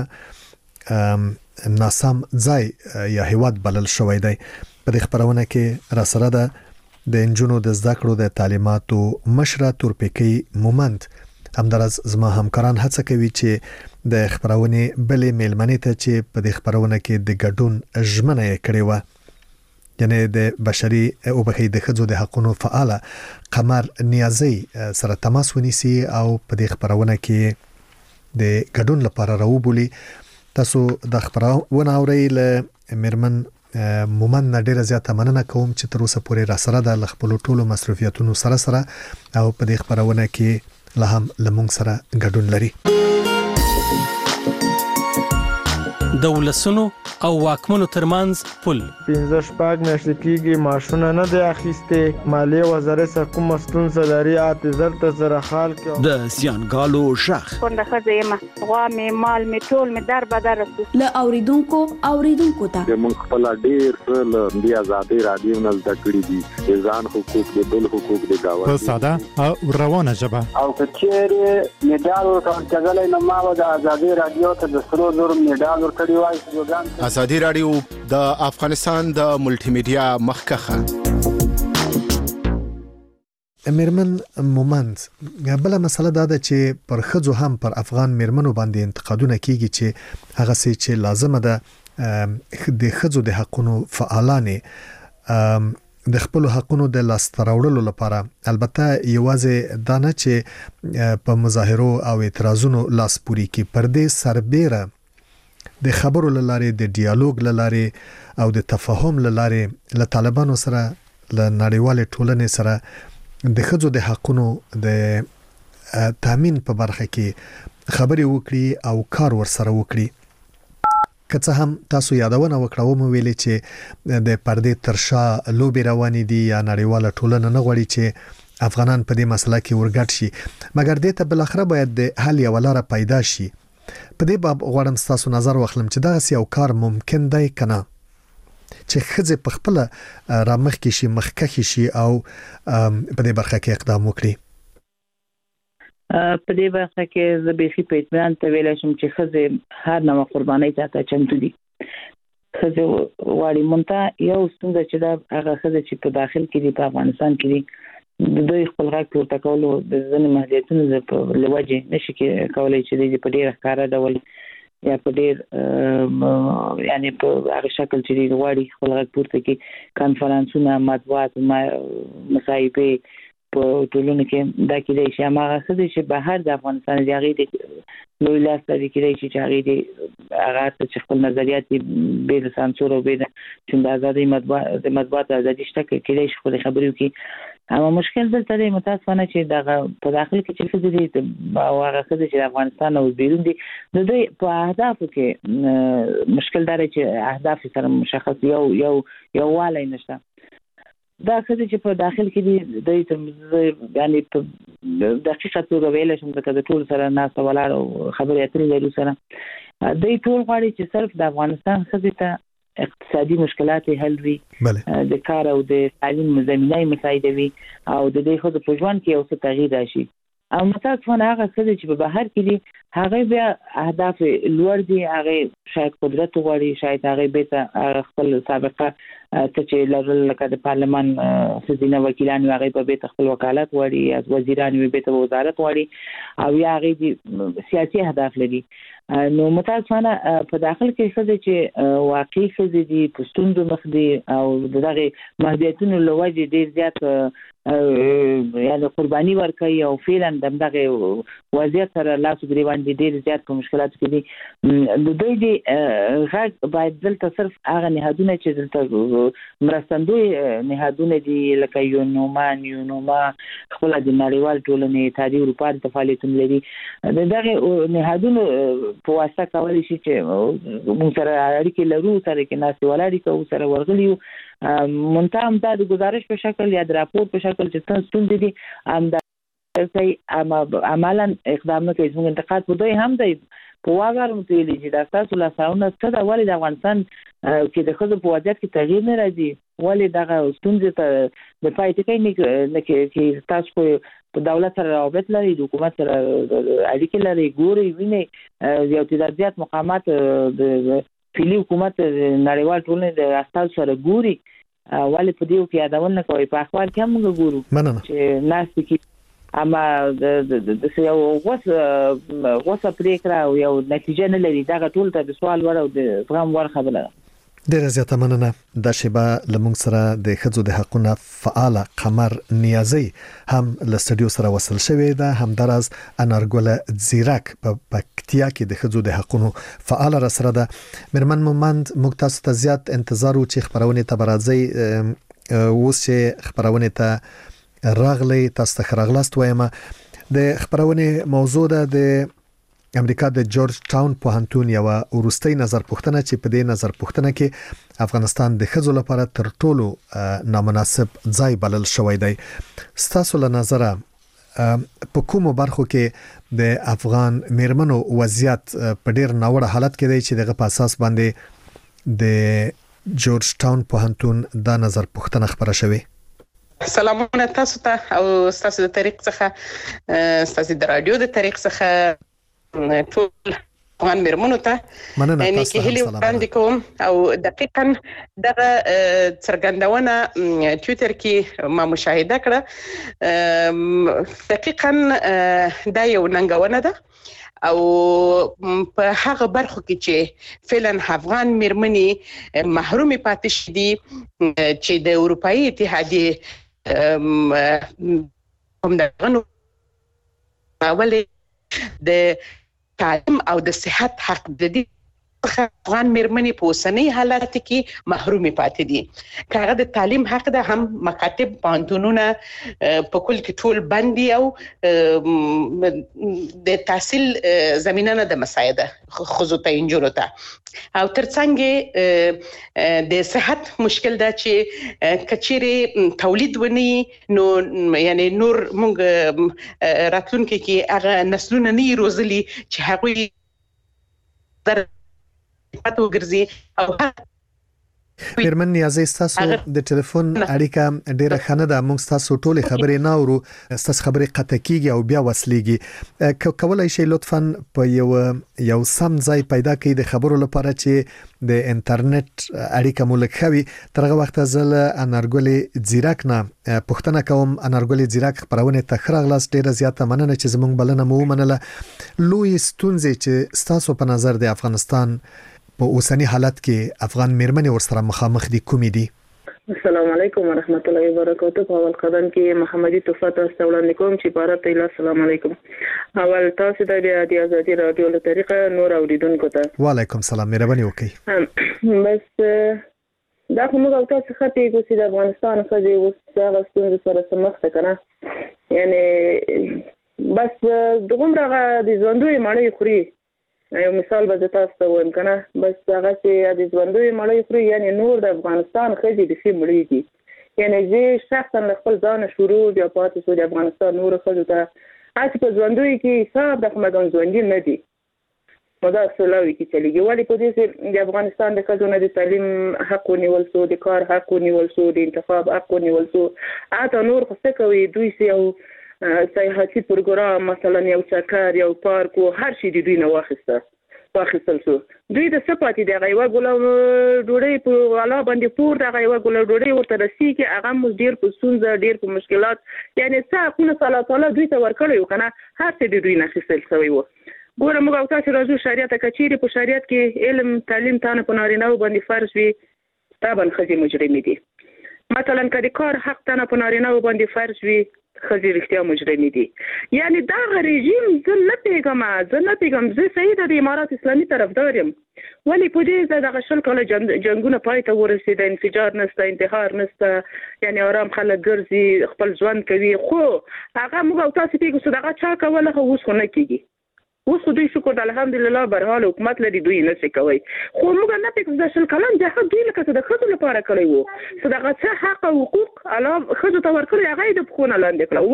ناسم ځای یا هیواد بلل شوی دی. په دې خبرونه کې را سره ده د انجونو د زده کړو د تعلیماتو مشره تورپیکي مومند همدارس زما همکاران هڅه کوي چې د خبرونه بلې میلمنې ته چې په دې خبرونه کې د ګډون ژمنه یې کړې و یعنی د بشري او بخي د خځو د حقوقو فعال قمر نیازي سره تماس ونیسي او په دې خبرونه کې د ګډون لپاره راوبولي. تاسو د خبرونه اورئ له مرمن مومن ډیره زیاته مننه کوم چې تر اوسه پورې را سره د خپل ټولو مصرفیاتونو سره سره او په دې خبرونه کې له هم لمونږ سره ګډون لري. د ولسونو او واکمنو ترمنځ پل. پنځه شپږ میاشتې کېږي ماشونه نه دی اخیستې، مالیې وزارت سره کومه ستونزه لري اته زر ته زره حال کې د زیانګالو شخ کونډه ښځه یم، غوا مې مال مې ټول مې در بدر رسو له اوریدونکو اوریدونکو ته موږ خپل ډیر څه له دې آزادۍ رادیو نه زده کړي دي، ځان حقوق د بل حقوق د گاوند په ساده او روانه ژبه. او کچېره میډال ورکول کېدلای نو ما د آزادۍ رادیو ته د سرو زر میډال ورکړی وای. آزادۍ رادیو د افغانستان د ملټي میډیا مخکخه. میرمن مومند، بل مسله دا ده چې پر خځو هم پر افغان میرمنو باندې انتقادونه کیږي چې هغه څه چې لازمه ده د خځو د حقونو فعالانه د خپل حقونو د لاستراوړلو لپاره، البته یوازې دا نه چې په مظاهرو او اعتراضونو لاس پوري کی، پر دې سربېره د خبرو لاره، د ډیالوګ لاره او د تفاهم لاره له طالبانو سره، له نړیوال ټولنې سره د خځو د حقونو د تامین په برخه کې خبري وکړي او کار ورسره وکړي. که څه هم تاسو یادونه وکړو مو ویلې چې د پردې ترشا لوبي روانې دي یا نړیواله ټولنه نه غواړي چې افغانان په دې مسله کې ورګډ شي، مګر دې ته بل اخر باید د حل یو لاره پیدا شي. په دې باب غواړم تاسو نظر واخلم چې دا یو کار ممکن دی کنه چې خځه په خپل رامخ کې شي، مخکخ شي او په دې برخه کې اقدام وکړي. په دې برخه کې زه به په اطمینان ته ویل شم چې خځه هر نوع قرباني ته چمتو دي. خځه واړی مونته یو څنګه چې دا هغه خځه چې په داخل کې دي په افغانستان کې دي، د دوی خپل غږ پورته کولو د ځینې محدودیتونو په لوجه نشي کولای چې د په ډیر ښکارا ډول یا په ډیر یعنی په هغه شکل چې د واړی خپل غږ پورته کې کانفرنسونه، مطبوعات، مصاحبه په ټولنه کې دا کېدای شي. هغه څه چې بهر د افغانستان دی هغه د لوی لاس لري کېدای شي چې هغه د هغه چې خپل نظریات به د سانسور او به د ازادي مطبوعات د مطبوعات ازادي شته کېدای شي خو خبرې وکړي. اما مشکل دلته دی متاسفانه چې دغه په داخل کې چې څه دي او هغه څه چې افغانستان او بیرون دي د دوی په اهدافو کې مشکل دار چې اهداف سره مشخص یو یو یو والی نشته. دا څه چې په داخل کې دي دوی ته یعنی په دقیقه توګه ویل شم چې د ټول سره ناس ولاړ او خبرې اترې لري سره دوی ټول غواړي چې صرف د افغانستان څخه ته اقتصادي مشکلات حل وي، د کار او د تعلیم زمینه مساعده وي او د دې خو د پروژوان کې یو څه تغییر راشي. او متاسفانه هغه څه چې په بهر کې دي هغه بیا اهداف لوړ دي، هغه شاید قدرت غواړي، شاید هغه به خپل سابقه ته چې لرل لکه د پارلمان سزینه وکیلان هغه په بیت خپل وکالت غواړي، از وزیران به بیت وزارت غواړي او یا هغه سیاسي اهداف لري. نو متاسفانه په داخل کې څه چې واقعي څه دي پښتون د مخ دي او دغه محدودیتونو لوجه ډیر زیات یعنی قرباني ورکوي او فعلا دغه وضعیت سره لاس ګریوان دي ډیر زیات په مشکلات کې دي. د دوی دی غږ باید دلته صرف هغه نهادونه چې دلته مرستندوی نهادونه دي لکه یونومان یونوما خپل د نړیوال ټولنې اتحادیې اروپا د فعالیتونه لري، دغه نهادونه په واسطه کولای شي چې موږ سره اړیکې لرو، سره کې ناس ولاړی کوو، سره ورغلیو منتهم دا د گزارش په شکل یا د راپور په شکل چې تاسو ستونزې دي ام دا کوي اما عملاً اقدام نه کوي. موږ انتقاد په دوی هم دی په واغار متویلي چې دا تاسو لا ساونه څه دا ولې د افغانستان کې د خځو په وضعیت کې تغییر نه راځي، ولې دغه ستونزې ته د پای ټکی نه کې تاسو په دولت سره رابط لري، د حکومت سره اړیکې لري، ګوري ویني یو تعداد زیات مقامات د فعلی حکومت نړیوال ټولنې د استاد سره ګوري، ولې په دې کې یادونه کوي په اخبار کې هم ګورو چې ناس کې اما د یو غوسه غوسه پریکړه او یو نتیجه نه لري. دا ټول ته د سوال ور او د زغم ور خبره. ډیره زیاته مننه. د شیبه لمونږ سره د خځو د حقوقو فعال قمر نیازی هم له سټډیو سره وصل شوې ده، هم دراز انارګل زیرک په پکتیا کې د خځو د حقوقو فعال را سره ده. مرمن مومند موږ تاسو ته زیات انتظار و چې خبرونه ته برازي اوس چې خبرونه ته راغلي تاسو ته خراغلاست وایم. د خبرونه موضوع ده د امریکا د جورج ټاون پوهنتون یو ورستۍ نظر پوښتنه چې په دې نظر پوښتنه کې افغانستان د ښځو لپاره تر ټولو نامناسب ځای بلل شوی دی. ستاسو له نظره په کومو برخو کې د افغان میرمنو وضعیت په ډیر ناوړه حالت کې دی چې دغه په اساس باندې د جورج ټاون پوهنتون دا نظر پوښتنه خبره شوی؟ سلامونه تاسو ته او تاسو د طریق څخه تاسو د رادیو د طریق څخه ټول افغان میرمنو ته یعنی کې هلي وړاندې کوم او دقیقاً دغه څرګندونه ټویټر کې ما مشاهده کړه. دقیقاً دا یو ننګونه ده او په هغه برخو کې چې فعلا افغان میرمنې محرومې پاتې شي دي چې د اروپאי اتحادیې هم دغه اولې د تعلیم او د صحت حق د دې افغان میرمنې په اوسنۍ حالت کې محرومې پاتې دي. کاغه د تعلیم حق ده هم مکاتب پانتونونه په کل کې ټول بندي او د تحصیل زمينه نه د مساعده خصوصا انجورو ته او ترڅنګ د صحت مشکل ده چې کچيري تولید ونی نو یعنی نور موږ راتلونکي کې هغه نسلونه نه روزلي چې هغه در پاتو ګرځي او میرمن نیازه تاسو د ټلیفون اړیکه ډیره خنه ده. موږ تاسو ټول خبرې نه اورو، تاسو خبرې قطع کیږي او بیا وصلېږي. کولای شئ لطفاً په یو یو سم ځای پیدا کړئ د خبرو لپاره چې د انټرنیټ اړیکه مو لږ خوي. ترغه وخت زل انارګل زیرک نه پښتنه کوم. انارګل زیرک خبرونه تخرغلاس ډیره زیاته مننه چې زموږ بلنه مو منله. لوی ستونزې چې تاسو په نظر د افغانستان په اوسنی حالت کې افغان میرمنې ورسره مخامخ دي کومې دي؟ السلام علیکم ورحمت الله وبرکاته. په اول قدم کې محمدي توفات استولان کوم چې بارات ته السلام علیکم. اول تاسو د د ازادي رادیو له طریقه نور اوریدونکو ته وعلیکم السلام. مهرباني وکړئ. بس دا کومه او تاسو خاطر چې د افغانستان خځې اوس ستونزې سره سمخ ته کنه یعنی بس دغه د ژوندوي مړی خوري. یو مثال به تاسو ته وایم کنه بس هغه چې د ژوندوي مړی خوري یعنی نور د افغانستان خځې د شي مړی دي. یعنی زه شخصا خپل ځان شروع بیا پاتې شو د افغانستان نور خځو ته اته په ژوندوي کې حساب د کومګان ژوندۍ نه دي. مدا سلاوي کې چلیږي ولی په دې چې د افغانستان د خځو نه د تعلیم حق ونیول شو، د کار حق ونیول شو، د انتخاب حق ونیول شو. اته نور څه کوي دوی سې سیاحتي پروګرام مثلا یو چکر یو پارک او هر شي د دوی نه واخیسته واخیستل شو. دوی د سپاتې د غیوا ګلو ډوړې په اعلی باندې پور د غیوا ګلو ډوړې ورته رسي کې هغه مو ډیر په سونزه ډیر په مشکلات یعنی څه خپل صلاح تعالی دوی ته ورکړی کنه هر څه د دوی نه خسل شوی وو. ګوره موږ او تاسو راځو شریعت کچيري په شریعت کې علم تعلیم تانه په نارینه باندې فرض وي طبعا خځې مجرمې دي. مثلا کله کار حق تانه په نارینه باندې فرض وي خځې رښتیا مجرمې دي. یعنی دا رژیم زه نه پیغام زه نه پیغام زه صحیح د امارات اسلامي طرفدار یم ولی په دې ځای د شل کله جنگونه پای ته ورسېد، انفجار نشته، انتحار نشته، یعنی آرام خلک ګرځي خپل ژوند کوي. خو هغه موږ او تاسو پیګو صدقه چا کوله خو اوس خو نه کیږي. اوس دوی شکر الحمدلله برحال حکومت لري دوی نه څه کوي. خو موږ نه پیګو د شل کلام د حق دوی لکه د خځو لپاره کړی وو صدقه څه حق او حقوق الله خځو ته ورکړي هغه د بخونه لاندې کړو.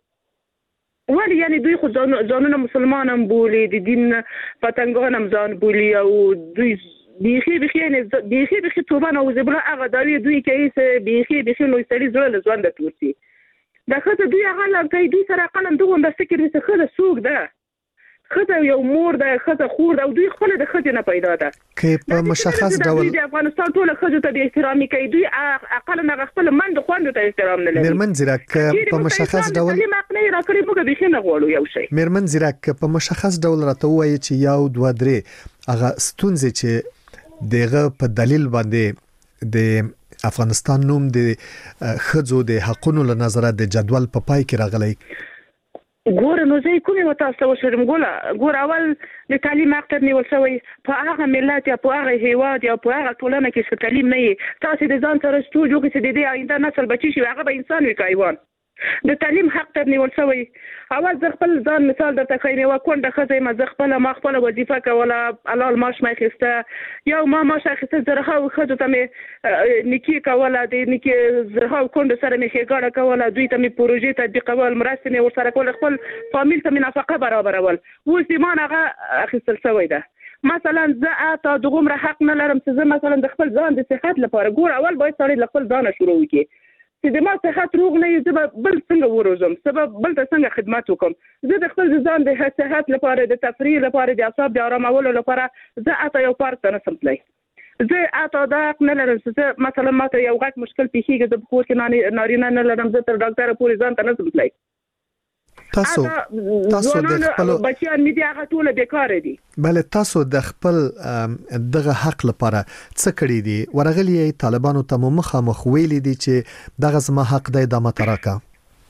ولی ولی یعنی دوی خو ځانونه مسلمانان بولي د دین پتنګان هم ځان بولي او دوی بیخي بیخي نه بیخي بیخي توبه نه وزبله هغه دوی دوی کوي بیخي بیخي نو ستړي زړه ځوان د تورتي د خځه دوی هغه لګي دوی سره قلم دغه د فکر څه خځه سوق ده خځه یو مور ده خځه خور ده او دوی خپل د خځې نه پیدا ده کې په مشخص ډول د افغانستان ټول خځو ته د احترام کوي دوی اقل نه خپل مند خوند ته احترام نه لري. میرمن زیرک په مشخص ډول نه راکړي موږ به نه غواړو یو شی. میرمن زیرک په مشخص ډول راته وایي چې یو دوه درې هغه ستونزې چې دغه په دلیل باندې د افغانستان نوم د خځو د حقونو له نظره د جدول په پای کې راغلی. ګوره نو زه کومه وتا تاسو شرم ګوره ګور اول د تعلیم حق نیول شوی په هغه ملت یا په هغه هیواد یا په هغه ټولنه کې چې تعلیم نه وي تاسو د ځان سره ستوجو کې چې د دې آینده نسل بچی شي هغه به انسان وي کایوان د تعلیم حق تر نیول شوی. اول زه خپل ځان مثال درته ښیم، یوه کونډه ښځه یم، زه خپله ما خپله وظیفه کوله، حلال معاش مې اخیسته، یو ما معاش اخیسته، زرهاو ښځو ته مې نیکي کوله، د نیکي زرهاو کونډو سره مې ښېګاړه کوله، دوی ته مې پروژې تطبیقول، مرستې مې ورسره کول، خپل فامیل ته مې نفقه برابرول. اوس د ما نه هغه اخیستل شوی ده. مثلا زه تا دغومره حق نه لرم چې زه مثلا د خپل ځان د صحت لپاره ګور، اول باید سړی له خپل ځانه شروع وکړي چې د ما صحت روغ نه وي، زه به بل څنګه وروزم، زه به بل ته څنګه خدمت وکړم. زه د خپل ځان د صحت لپاره، د تفریح لپاره، د اعصاب د آرامولو لپاره زه حتی یو پارک ته نشم تللی. زه حتی دا حق نه لرم چې زه مثلا ماته یو غټ مشکل پیښیږي، زه په کور کې نارینه نه لرم، زه تر ډاکټره پورې ځان ته نشم تللی. تاسو تاسو د خپل بچیان مې دي هغه ټول بیکاره دي. بله، تاسو د خپل دغه حق لپاره څه کړی دي؟ ورغلی طالبانو ته مو مخامخ ویلي دي چې دغه زما حق دی، دا ماته راکړه؟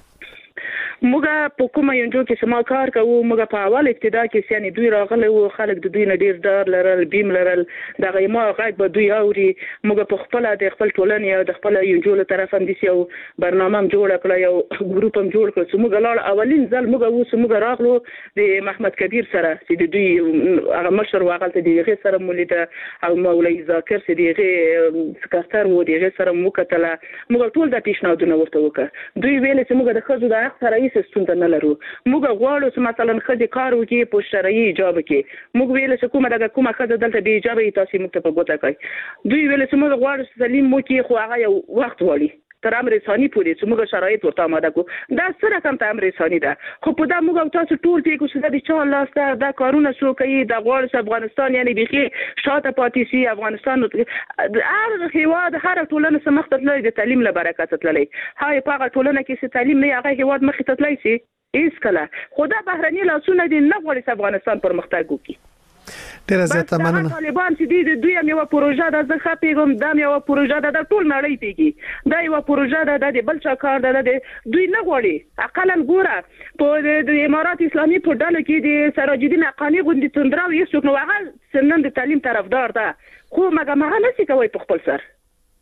موږ په کومه یونجو کې چې ما کار کوو، موږ په اول ابتدا کې یعنې دوی راغلی وو، خلک د دوی نه ډېر ډار لرل، بیم لرل، دغه ما غږ به دوی اوري. موږ په خپله د خپل ټولنې او د خپل یونجو له طرف هم داسې یو برنامه هم جوړه کړه، یو ګروپ هم جوړ کړ چې موږ لاړ اولین ځل موږ اوس موږ راغلو د محمد کبیر سره چې د دوی هغه مشر و، هغلته د هغې سره مو لیده، او مولوي ذاکر چې د هغې سکرتر و، د هغې سره مو وکتله. موږ ټول دا پیشنهادونه ورته وکړه. دوی ویلې چې موږ د ښځو د حق سره ستونزه نه لرو، موږ غواړو چې مثلا ښځې کار وکړي په شرعي حجاب کې. موږ ویل چې کومه دغه کومه ښځه دلته بې حجابه وي، تاسې موږ ته په ګوته کوئ. دوی ویل چې موږ غواړو چې تعلیم وکړي، خو هغه یو وخت غواړي تر امر ثاني پورې چې موږ شرایط ورته آماده کړو. دا څه رقم ته امر ثاني ده، خو په دا موږ او تاسو ټول پوهېږو چې دا د چا لاس ده، دا کارونه څوک کوي، دا غواړي چې افغانستان یعنې بیخي شاته پاتې شي. افغانستان هر هېواد، هره ټولنه څه مخ ته تللی د تعلیم له برکته تللی. های په هغه ټولنه کې چې تعلیم نه وي، هغه هېواد مخې ته تللی شي هېڅکله. خو دا بهرني لاسونه دي نه غواړي چې افغانستان پرمختګ وکړي. ډیره زیاته مننه. طالبان چې دي د دوی هم یوه پروژه ده، زه ښه پوهېږم، دا هم یوه پروژه ده، دا ټول نړۍ پوهېږي. دا یوه پروژه ده، دا د بل چا کار ده، د دوی نه غواړي. اقلا ګوره په د امارات اسلامي په ډله کې د سراج الدین حقاني غوندې توندراو هېڅوک نه و، هغه نن د تعلیم طرفدار ده، خو مګم هغه نشي کوی په خپل سر.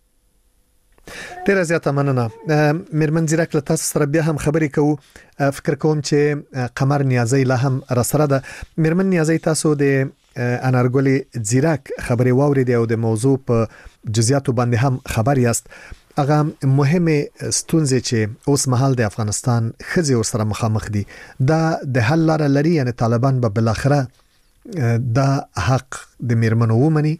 ډیره زیاته مننه. میرمن زیرک، له تاسو سره بیا هم خبرې کوو. فکر کوم چې قمر نیازی لا هم را سره ده. میرمن نیازی، تاسو د انارګل زیرک خبرې واوریدې او د موضوع په جزئیاتو باندې هم خبر یاست. هغه مهمه ستونزې چې اوس مهال د افغانستان ښځې ورسره مخامخ دي، دا د حل لاره لري؟ یعنی طالبان به بالاخره دا حق د میرمنو ومني؟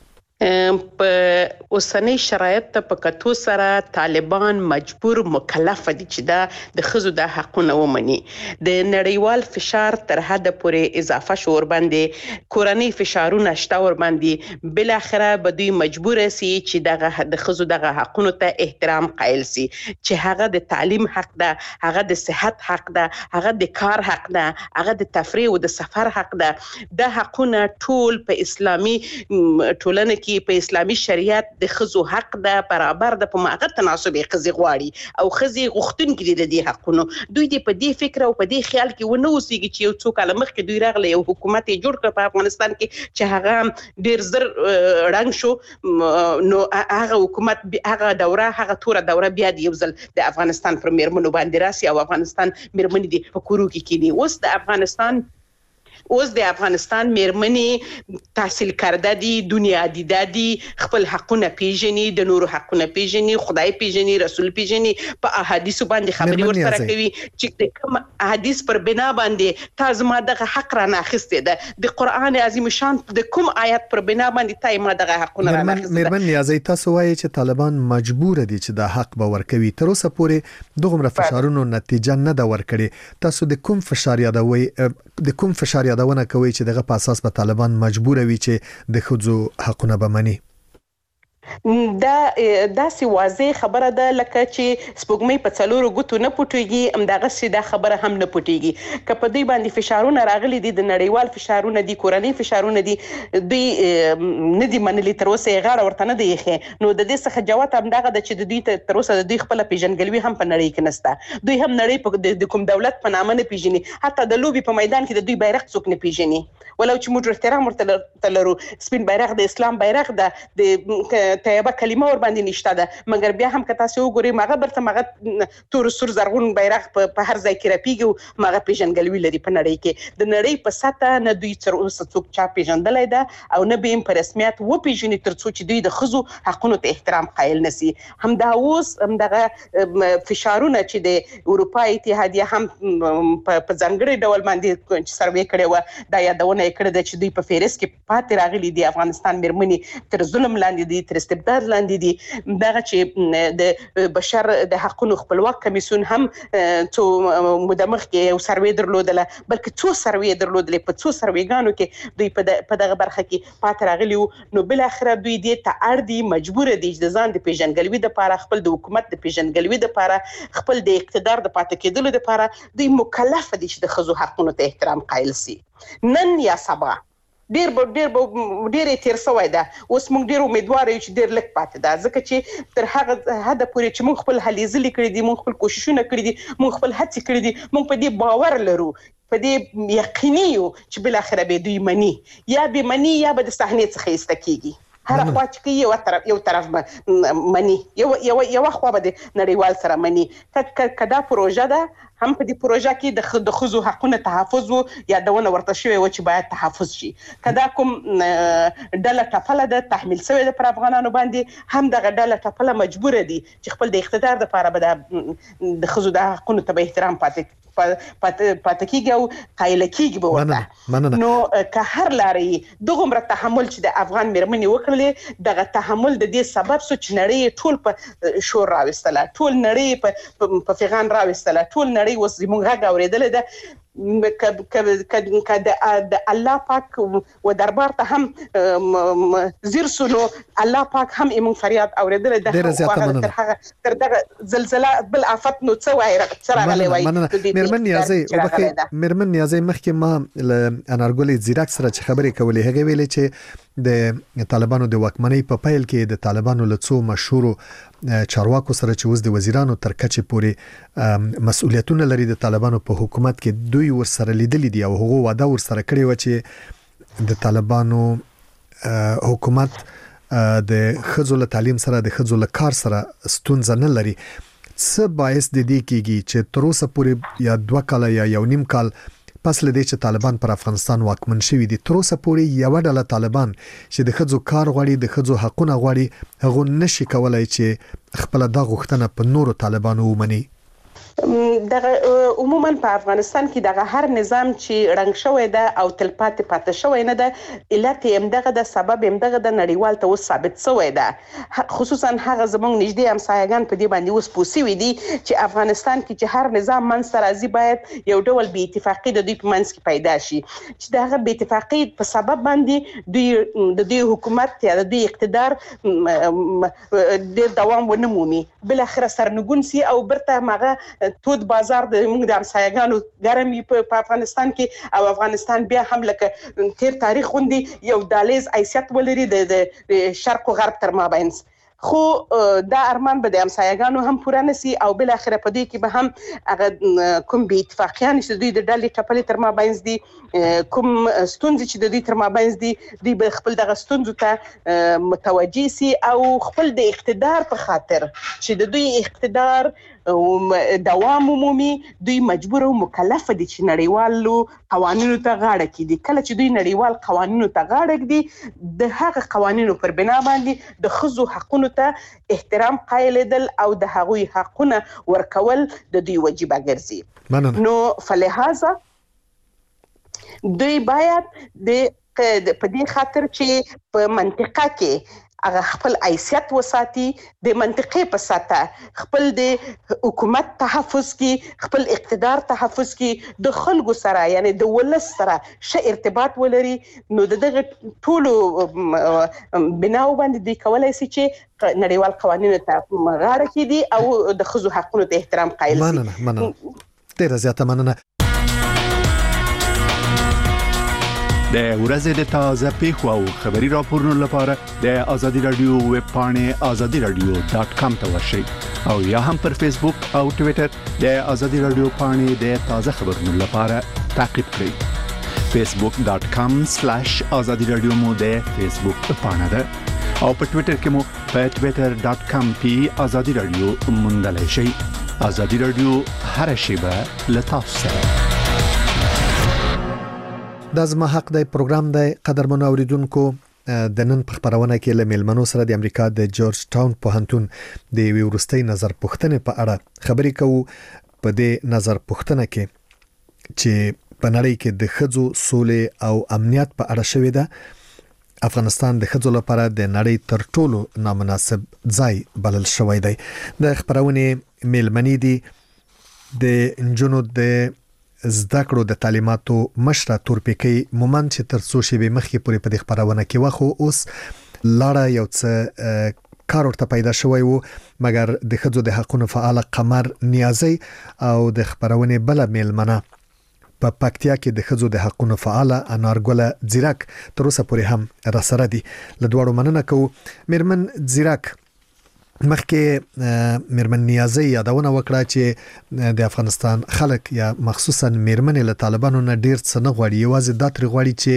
په اوسنۍ شرایط ته په کتو سره طالبان مجبور مکلف دي چې دا د ښځو د حقونه ومني. د نړیوال فشار تر حده پورې اضافه شو ور باندې، کورنۍ فشارونه شته ور باندې، بل اخره به دوی مجبور سي چې دغه د ښځو دغه حقونو ته احترام قائل سي، چې هغه د تعلیم حق ده، هغه د صحت حق ده، هغه د کار حق ده، هغه د تفریح او د سفر حق ده. د حقونه ټول په اسلامي ټولنه کې په اسلامي شریعت د ښځو حق ده، برابر ده، په ماغه تناسب ښځې غواړي او ښځې غوښتونکې دي د دې حقونو. دوی دې په دې فکر او په دې خیال کې ونه اوسېږي چې یو څو کاله مخکې دوی راغله یو حکومت یې جوړ کړ په افغانستان کې چې هغه ډېر زر ړنګ شو، نو هغه حکومت هغه دوره هغه توره دوره بیا د یو ځل د افغانستان پر میرمنو باندې راسي او افغانستان میرمنې دي په کورو کې کینی. اوس د افغانستان اوس د افغانستان میرمنې تحصیل کرده دي، دنیا دیده دي، خپل حقونه پیژني، د نورو حقونه پیژني، خدای پیژني، رسول پیژني، په احادیثو باندې خبرې ورسره کوي چې د کوم احادیث پر بنا باندې تا زما دغه حق را ناخسته ده، د قران عظیم شان د کوم آیات پر بنا باندې تا ما دغه حقونه را ناخسته. میرمن نیازی، تاسو وایي چې طالبان مجبور دي چې د حق به ورکوي. تر اوسه پورې دغه فشارونو نتیجه نه ده ورکړې. تاسو د کوم فشار یادوي، د کوم فشار یادونه کوي چې دغه په اساس په طالبان مجبور وي چې د ښځو حقونه به مني؟ دا داسې واضح خبره ده لکه چې سپوږمۍ په څلورو ګوتو نه پټېږي، همدغسې دا خبره هم نه پټېږي. که په دوی باندې فشارونه راغلي دي، د نړیوال فشارونه دي، کورنۍ فشارونه دي، دوی نه دي منلي، تر اوسه یې غاړه ورته نه دی ایښې. نو د دې څخه جواب همدغه ده چې د دوی تر اوسه د دوی خپله پیژندګلوي هم په نړۍ کې نشته. دوی هم نړۍ د کوم دولت په نامه نه پیژني، حتی د لوبې په میدان کې د دوی بیرغ څوک نه پیژني. ولو چې موږ احترام ورته لرو سپین بیرغ د اسلام بیرغ ده د طیبه کلمه ور باندې نشته ده مګر بیا هم که تاسو وګورئ مغه برته مغه تور سور زرغون بیرغ په هر ځای کې راپیږي مغه پیژنګلوي لري په نړۍ کې د نړۍ په سطح نه دوی تر اوسه څوک چا پیژندلای ده او نه به په رسمیت و پیژني تر څو چې دوی د خزو حقونو ته احترام قایل نسی هم دا اوس هم دغه فشارونه چې د اروپا اتحادیه هم په ځانګړي ډول باندې چې سروې کړي و دا یادونه کړې ده چې دوی په فهرست کې پاتې راغلي دي افغانستان مېرمنې تر ظلم لاندې دي تر استبداد لاندې دي دغه چې د بشر د حقونو خپلواک کمیسیون هم څو مدمخ کې یو سروې درلودله بلکې څو سروې درلودلې په څو سروېګانو کې دوی په دغه برخه کې پاتې راغلي نو بل اخر دوی دې ته اړ دي مجبور دي چې ځان د پیژنګلوي د لپاره خپل د حکومت د پیژنګلوي د لپاره خپل د اقتدار د پاتې کېدلو د لپاره دوی مکلف دي چې د خزو حقونو ته احترام قایل سي نن یا سبا ډیر به ډیر به ډیر تیر سوی ده اوس موږ ډیر امیدوار یو چې ډیر لک پاتې ده ځکه چې تر هغه حد پورې چې موږ خپل هلې ځلې کړې دي موږ خپل کوششونه کړې دي موږ خپل هڅې کړې دي موږ په دې باور لرو په دې یقیني یو چې بل اخر به دوی مني یا به مني یا به د صحنې څخه ایستکیږي هر خوا چې یو طرف یو طرف مني یو یو یو خوا به د نړیوال سره مني کدا پروژه ده هم په دې پروژه کې د خزو حقونو تحفظ وو یا دونه ورته شوی و چې باید تحفظ شي کدا کوم ډله ټپله ده تحمیل شوی ده پر افغانانو باندې هم دغه ډله ټپله مجبور دي چې خپل د اقتدار لپاره به د خزو د حقونو ته به احترام پاتې پاتې کیږي او قایل کیږي به ورته نو که هر لارې دغه تحمل چې د افغان مېرمنې وکړلې دغه تحمل د دې سبب سو چې نړۍ ټول په شور راوستله ټول نړۍ په په فغان راوستله ټول نړۍ اوس زموږ غږ اورېدل ده که د الله پاک و دربار ته هم زیر سونو الله پاک هم ایمون فریاد اوریدل ده تر هغه تر دغه زلزلہ بل آفت نو څه وای څه راغلی وای مېرمن نیازي وبخې مېرمن نیازي مخکې ما انارګل زیراک سره چې خبرې کولې هغه ویلې چې د طالبانو د واکمنۍ په پیل کې د طالبانو له څو مشهورو چارواکو سره چې اوس د وزیرانو تر کچې پورې مسؤلیتونه لري د طالبانو په حکومت کې دوی ور سره لیدلې دي او هغه وعده ور سره کړی و چې د طالبانو حکومت د خزو له تعلیم سره د خزو له کار سره ستونزه نه لري څه باعث د دې کېږي چې تر اوسه پورې یا دوه کال یا یو نیم کال پس لدې چې طالبان پر افغانستان واکمن شوي دي تر اوسه پورې یو ډله طالبان چې د خزو کار غواړي د خزو حقونه غواړي هغه نشي کولای چې خپل د غوښتنه په نورو طالبانو ومني دغه عموما په افغانستان کې دغه هر نظام چې رنګ شوی ده او تلپاتې پاتې شوی نه ده علت یې همدغه د سبب همدغه د نړیوال ته اوس ثابت شوی ده خصوصا هغه زموږ نږدې همسایه‌ګان په دې باندې اوس پوه شوي دي چې افغانستان کې چې هر نظام منځته راځي باید یو ډول بې اتفاقي د دوی په منځ کې پیدا شي چې دغه بې اتفاقي په سبب باندې دوی د دوی حکومت یا د دوی اقتدار ډېر دوام ونه مومي بالاخره سرنګون سي او برته مغه تود بازار د موږ د همسایه‌ګانو ګرمي په افغانستان کې او افغانستان بیا هم لکه تیر تاریخ غوندي یو دالیز حیثیت ولري د شرق او غرب تر مابین خو دا ارمان به د همسایه‌ګانو هم پوره نسی او بل اخره په دې کې به هم هغه کوم بي اتفاقیان چې دوی د ډلې ټپلې تر مابین دي کوم ستونزې چې د دوی تر مابین دي دوی به خپل دغه ستونزو ته متوجي سي او خپل د اقتدار په خاطر چې د دوی اقتدار دوام عمومي دوی مجبور او مکلف دي چې نړیوالو قوانینو ته غاړه کړي کله چې دوی نړیوال قوانینو ته غاړه کړي د هغه قوانینو پر بنا باندې د خزو حقونو ته احترام قایل دل او د هغوی حقونه ورکول د دوی واجب ګرځي نو فلهذا دوی باید د په دې خاطر چې په منطقه کې هغه خپل حیثیت وساتي د منطقې په ساته خپل د حکومت تحفظ کی خپل اقتدار تحفظ کی د خلکو سره یعنی د ولس سره ش ارتباط ولري نو دغه ټولو بناو باندې د کولای شي چې نړیوال قوانینو ته غاړه کړي او د خزو حقونو ته احترام قایل شي مننه مننه ډیره زیاته مننه د ورځې د تازه پیښو او خبري راپورونو لپاره د ازادي رادیو ویب پاڼې ازادي رادیو ډاټ کام ته ورشئ او یا هم پر فیسبوک او ټوئیټر د ازادي رادیو پاڼې د تازه خبرونو لپاره تعقیب کړئ facebook dot com slash azadi radio مو د فیسبوک پاڼه ده او په ټوئیټر کې مو په twitter dot com پی azadi radio موندلای شئ. azadi radio هر شیبه لتاف سره. د زما حق دی پروګرام دی قدرمن اوریدونکو. د نن په خبرونه کې له میلمنو سره د امریکا د جورج ټاون پوهنتون د ویورستۍ نظر پوښتنې په اړه خبرې کوو. په دې نظر پوښتنه کې چې په نړۍ کې د ښځو سولې او امنیت په اړه شوې ده، افغانستان د ښځو لپاره د نړۍ تر ټولو نامناسب ځای بلل شوی دی. د خبرونه میلمنې دي د انجونو د زده کړو د تعلیماتو مشره تورپیکی مومند چې تر څو شی به مخکې پورې په دې خبرونه کې واخو اوس لاړه یو څه کار ورته پیدا شوی وو، مګر د ښځو د حقوقو فعال قمر نیازی او د خبرونه بل میلمنه په پکتیا کې د ښځو د حقوقو فعال انارګل زیرک تر اوسه پورې هم را سره دي. له دوړو مننه کوو. میرمن زیرک، مخکې میرمن نیازی یادونه وکړه چې د افغانستان خلک یا مخصوصا میرمنې له طالبانو نه ډیر څه نه غواړي، یوازې دا تر غواړي چې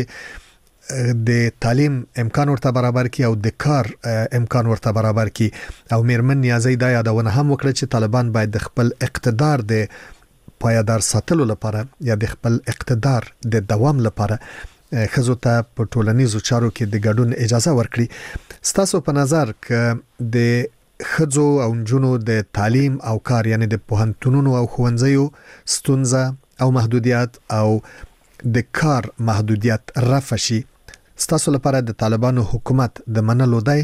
د تعلیم امکان ورته برابر کړي او د کار امکان ورته برابر کړي. او میرمن نیازی دا یادونه هم وکړه چې طالبان باید د خپل اقتدار د پایدار ساتلو لپاره یا د خپل اقتدار د دوام لپاره ښځو ته په ټولنیزو چارو کې د ګډون اجازه ورکړي. ستاسو په نظر ک د ښځو او نجونو د تعلیم او کار یعنی د پوهنتونونو او ښوونځیو ستونزه او محدودیت او د کار محدودیت رفع شي، ستاسو لپاره د طالبانو حکومت د منلو دی؟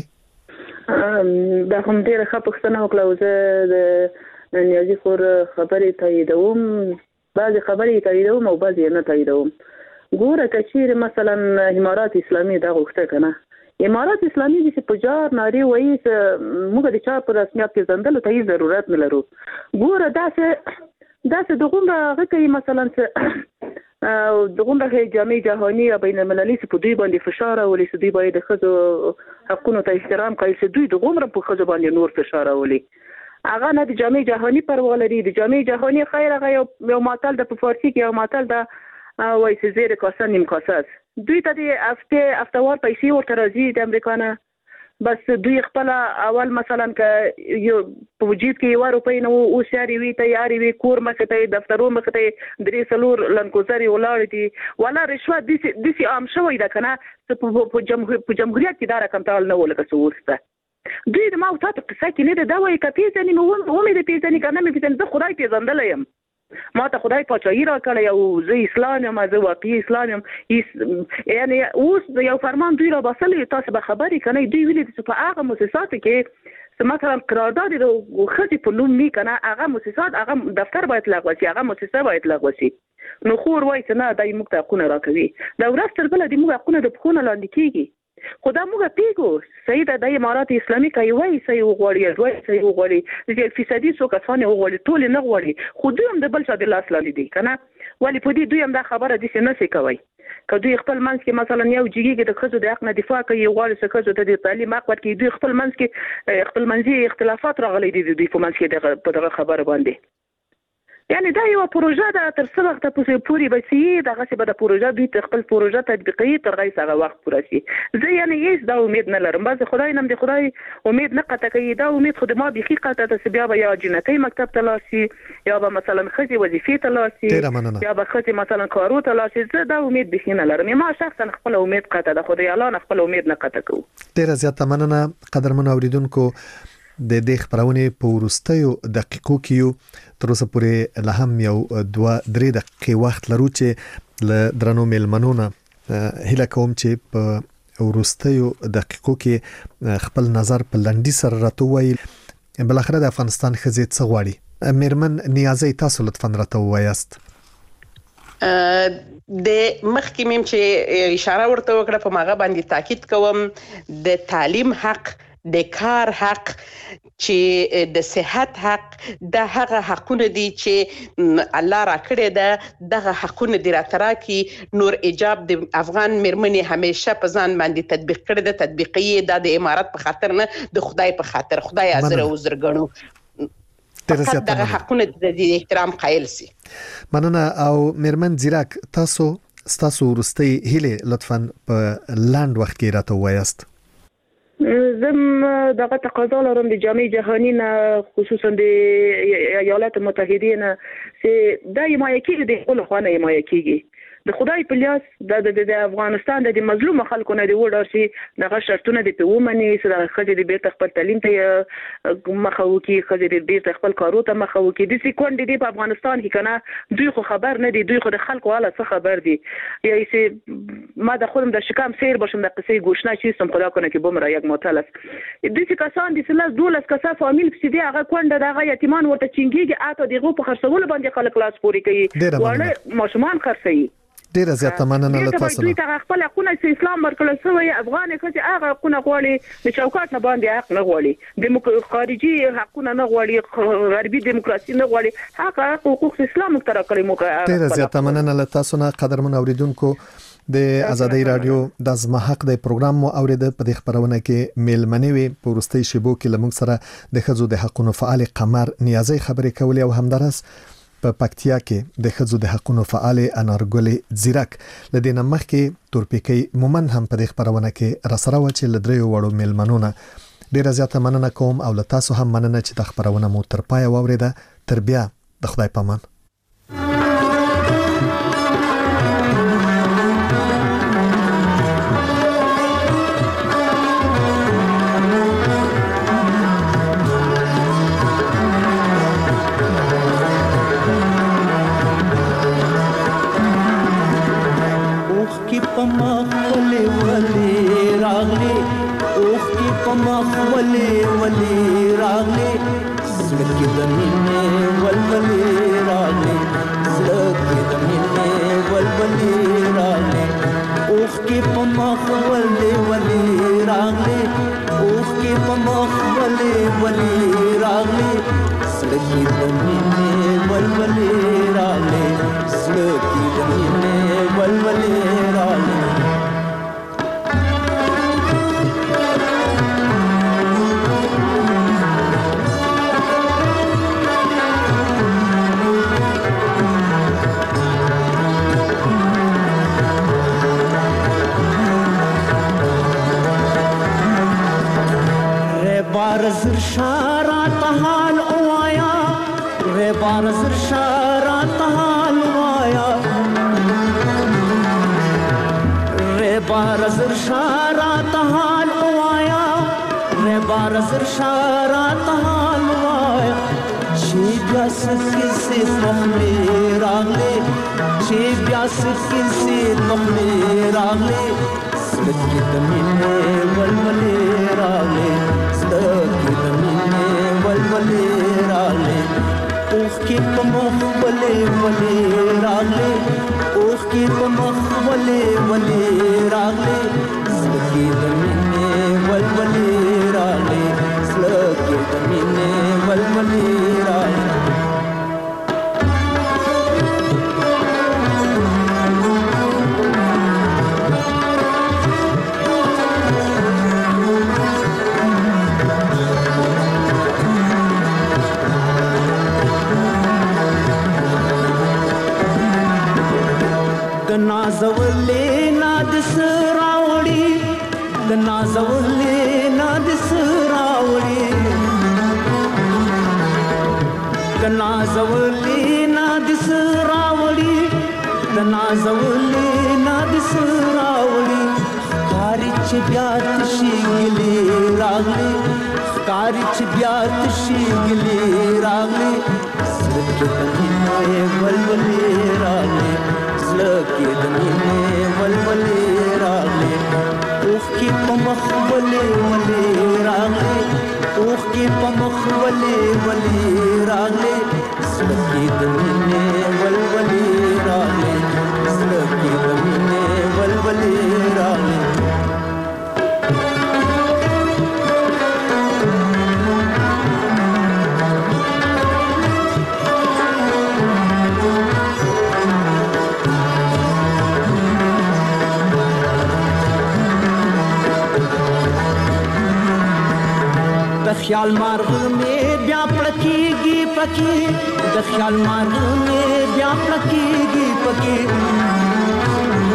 دا هم ډیره ښه پوښتنه وکړه. زه د نیازي خور خبرې تاییدوم، بعضې خبرې تاییدوم او بعضې نه تاییدوم. ګوره که چیرې مثلا امارات اسلامي دا غوښته که نه، امارات اسلامي چې په جار نارې وایي موږ د چا په رسمیت پېژندلو ته هېڅ ضرورت نه لرو. ګوره داسې داسې د غومره هغه کوي مثلا چې د غومره جامع جهاني یا بین المللي چې په دوی باندې فشار راولي چې دوی باید د ښځو حقونو ته احترام کوي، چې دوی د غومره په ښځو باندې نور فشار راولي. هغه نه د جامع جهاني پروا لري. د جامع جهاني خیر هغه یو ماتل د په فارسي کې یو ماتل د وایي چې زیر کاسه نیم کاسه است. دوی ته د هفته هفتهوار پیسې ورته راځي د امریکا نه، بس دوی خپل اول مثلا که یو په وجود کې یو روپۍ نه اوس یاري وي تیاري وي کور مخې ته دفترونو مخې ته درې څلور لنګوزرې ولاړې دي، ولا رشوت داسې عام شوی ده که نه په جمهوریت کې دا رقم تعال نه و لکه څه اوس ده. دوی د ما او تا په قصه کې نه ده دا وایي که پېژنې مې ومې د پېژنې که نه مې پېژنې زه خدای پېژندلی یم، ما ته خدای پاچاهي را کړی او زه اسلام یم، زه واقعي اسلام یم. یعنی اوس یو فرمان دوی را باسلی، تاسو به خبرې که نه دوی ویلي چې په هغه مؤسساتو کې مثلا قرارداد د ښځې په نوم وي که نه هغه مؤسسات هغه دفتر باید لغوه شي، هغه مؤسسه باید لغوه شي. نو خور وایي چې نه دی موږ ته حقونه راکوي، دا ورځ تر بله د موږ حقونه د پښو نه لاندې کېږي. خو دا موږ پیږو صحیح ده د امارات اسلامي کوي وایي صحیح وغواړي دوی صحیح وغواړي چې فیصدي څو کسان وغواړي ټول نه غواړي، خو دوی هم د بل چا د لاس لاندې دي که نه. ولې په دې دوی هم دا خبره داسې نه شي کوی. که دوی خپل منځ کې مثلا یو جګیږي د ښځو د حق نه دفاع کوي، غواړي چې ښځو ته د تعلیم حق ورکړي، دوی خپل منځ کې خپل منځي اختلافات راغلي دي دوی په منځ کې په دغه خبره باندې. یعنی دا یو پروژه ده تر څه وخت پورې به سي دغسې به د پروژه دوی خپل پروژه تطبیقوي تر هغې هغه وخت پوره شي. زه یعنې هېڅ دا امید نه لرم، بس خدای نه هم د خدای امید نه قطع کوي. دا امید خو د ما بیخي قطع ده چې بیا به یا جنتۍ مکتب ته لاړ شي یا به مثلا ښځې وظیفې ته لاړ شي یا به ښځې مثلا کارو ته لاړ شي. زه دا امید بیخي نه لرم. ما شخصا خپله امید قطع ده، خو د الله نه خپله امید نه قطع کوو. ډېره زیاته مننه قدرمنو اوریدونکو. د دې خبرونه په وروستیو دقیقو کې یو تر اوسه پورې له هم یو دوه درې دقیقې وخت لرو چې له درنو میلمنونو هیله کوم چې په وروستیو دقیقو کې خپل نظر په لنډي سره راته وایي. بل اخر د افغانستان ښځې څه غواړي؟ میرمن نیازی تاسو لطفا راته ووایاست. د مخکې مم چې اشاره ورته وکړه په ماغه باندې تاکید کوم د تعلیم حق، د کار حق، چې د صحت حق، د هغه حقونه دي چې الله راکړي ده، دغه حقونه دي راته راکړي. نور ایجاب د افغان میرمنې همیشه په ځان باندې تطبیق کړی ده، تطبیقي دا د امارت په خاطر نه د خدای په خاطر. خدای حاضر او زر ګڼو فقط دغه حقونه د احترام قایل سي. مننه. او میرمن زیرک تاسو ستاسو ورستي هیله لطفاً په لاند وخت کې راته وایاست. زم دغه تقاضا لرم د جامعه جهانی نه خصوصا د ایالات متحده نه چې د حمایت کېږي د خپل خوانه حمایت کېږي د خدای په لاس د افغانستان د مظلوم خلکو نه دی وډار شي دغه شرطونه د پیومني سره خځې د بیرته خپل تعلیم ته مخه وکي خځې د بیرته خپل کارو ته مخه وکي د سکوند دی په افغانستان کې کنه دوی خو خبر نه دي دوی خو د خلکو حاله څه خبر دي یا چې ما د خودم د شکام سیر باشم د قصې گوشنا چی سم خدا کنه کې بمره یک متلس د دې کسان د سلاس دولس کسا فامیل چې دی هغه کونډه دغه یتیمان ورته چنګيږي اته دغه په خرڅول باندې خلک لاس پوري کوي وړه ماشومان خرڅي ډیره زیاته مننه له تاسو نه. دوی ته خپل حقونه چې اسلام ورکړل شوی افغان کسي هغه حقونه غواړي د چوکاټ نه باندې حق نه غواړي د خارجي حقونه نه غواړي غربي دیموکراسي نه غواړي هغه حقوق اسلام تر کړی مو. ډیره زیاته مننه له تاسو نه قدرمن اوریدونکو. د ازادي رادیو د زما حق د پروګرام مو اوریده په دې خبرونه کې میلمنې وي په ورستي شیبو کې لمغ سره د خزو د حقونو فعال قمر نیازي خبرې کولې او همدارس په پکتیا کې د خزو د حقونو فعال انارګل زیرک لدې نمخ کې تورپیکي مومن هم په دې خبرونه کې راسره و چې لدریو وړو میلمنونه. ډیره زیاته مننه کوم او له تاسو هم مننه چې د خبرونه مو تر پای واوریده. تر بیا د خدای پامان. خیال مارغ میں بیا پڑکیږي پکی د خیال مارغ میں بیا پڑکیږي پکی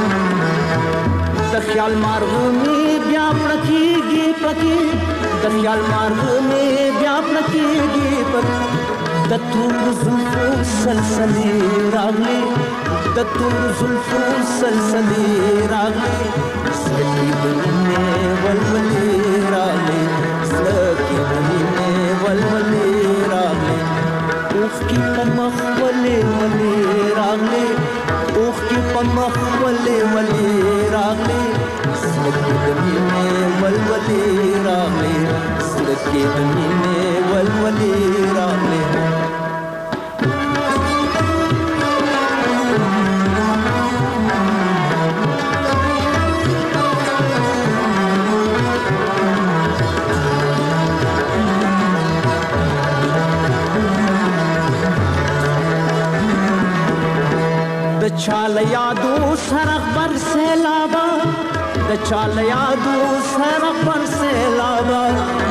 د خیال مارغ می بیا پړکیږي پړکیږي د خیال مارغ می بیا پړکیږي پړکیږي د تور زلفو سلسلې راغلي د تور زلفو سلسلې راغلي سلکي د مینې ولولې راغلي سلکي د مینې ولولې راغلي اوښکې په مخ ولې ولې راغلي اوښکې په مخ ولې ولې راغلي سلکي د مینې ولولې راغلي سلکي د مینې ولولې راغلي د چال یادو سرغ بر سیلابا د چال یادو سرغ بر سیلابا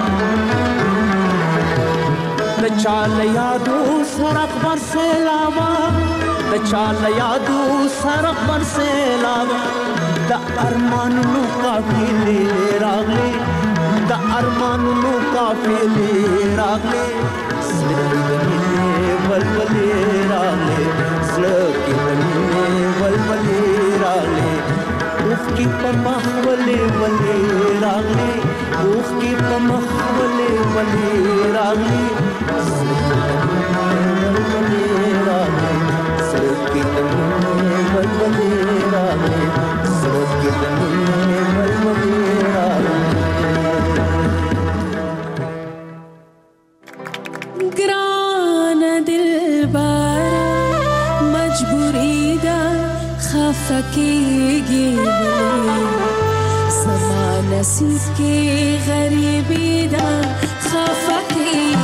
د چال یادو سرغ بر سیلابا د چال یادو سرغ بر سیلابا د ارمانونو قافلې راغلي د ارمانونو قافلې راغلي سلکي د مینې ولولې راغلي سلکي د مینې ولولې راغلي اوښکې په مخ ولې ولې راغلي اوښکې په مخ ولې ولې راغلي سلکي د مینې ولولې راغلي سلکي د مینې ولولې راغلي سلکي د مینې ولولې راغلي ګران دلبر مجبوری ده خفه کېږي ولې زما نصیب کې غریبي ده خفه کېږي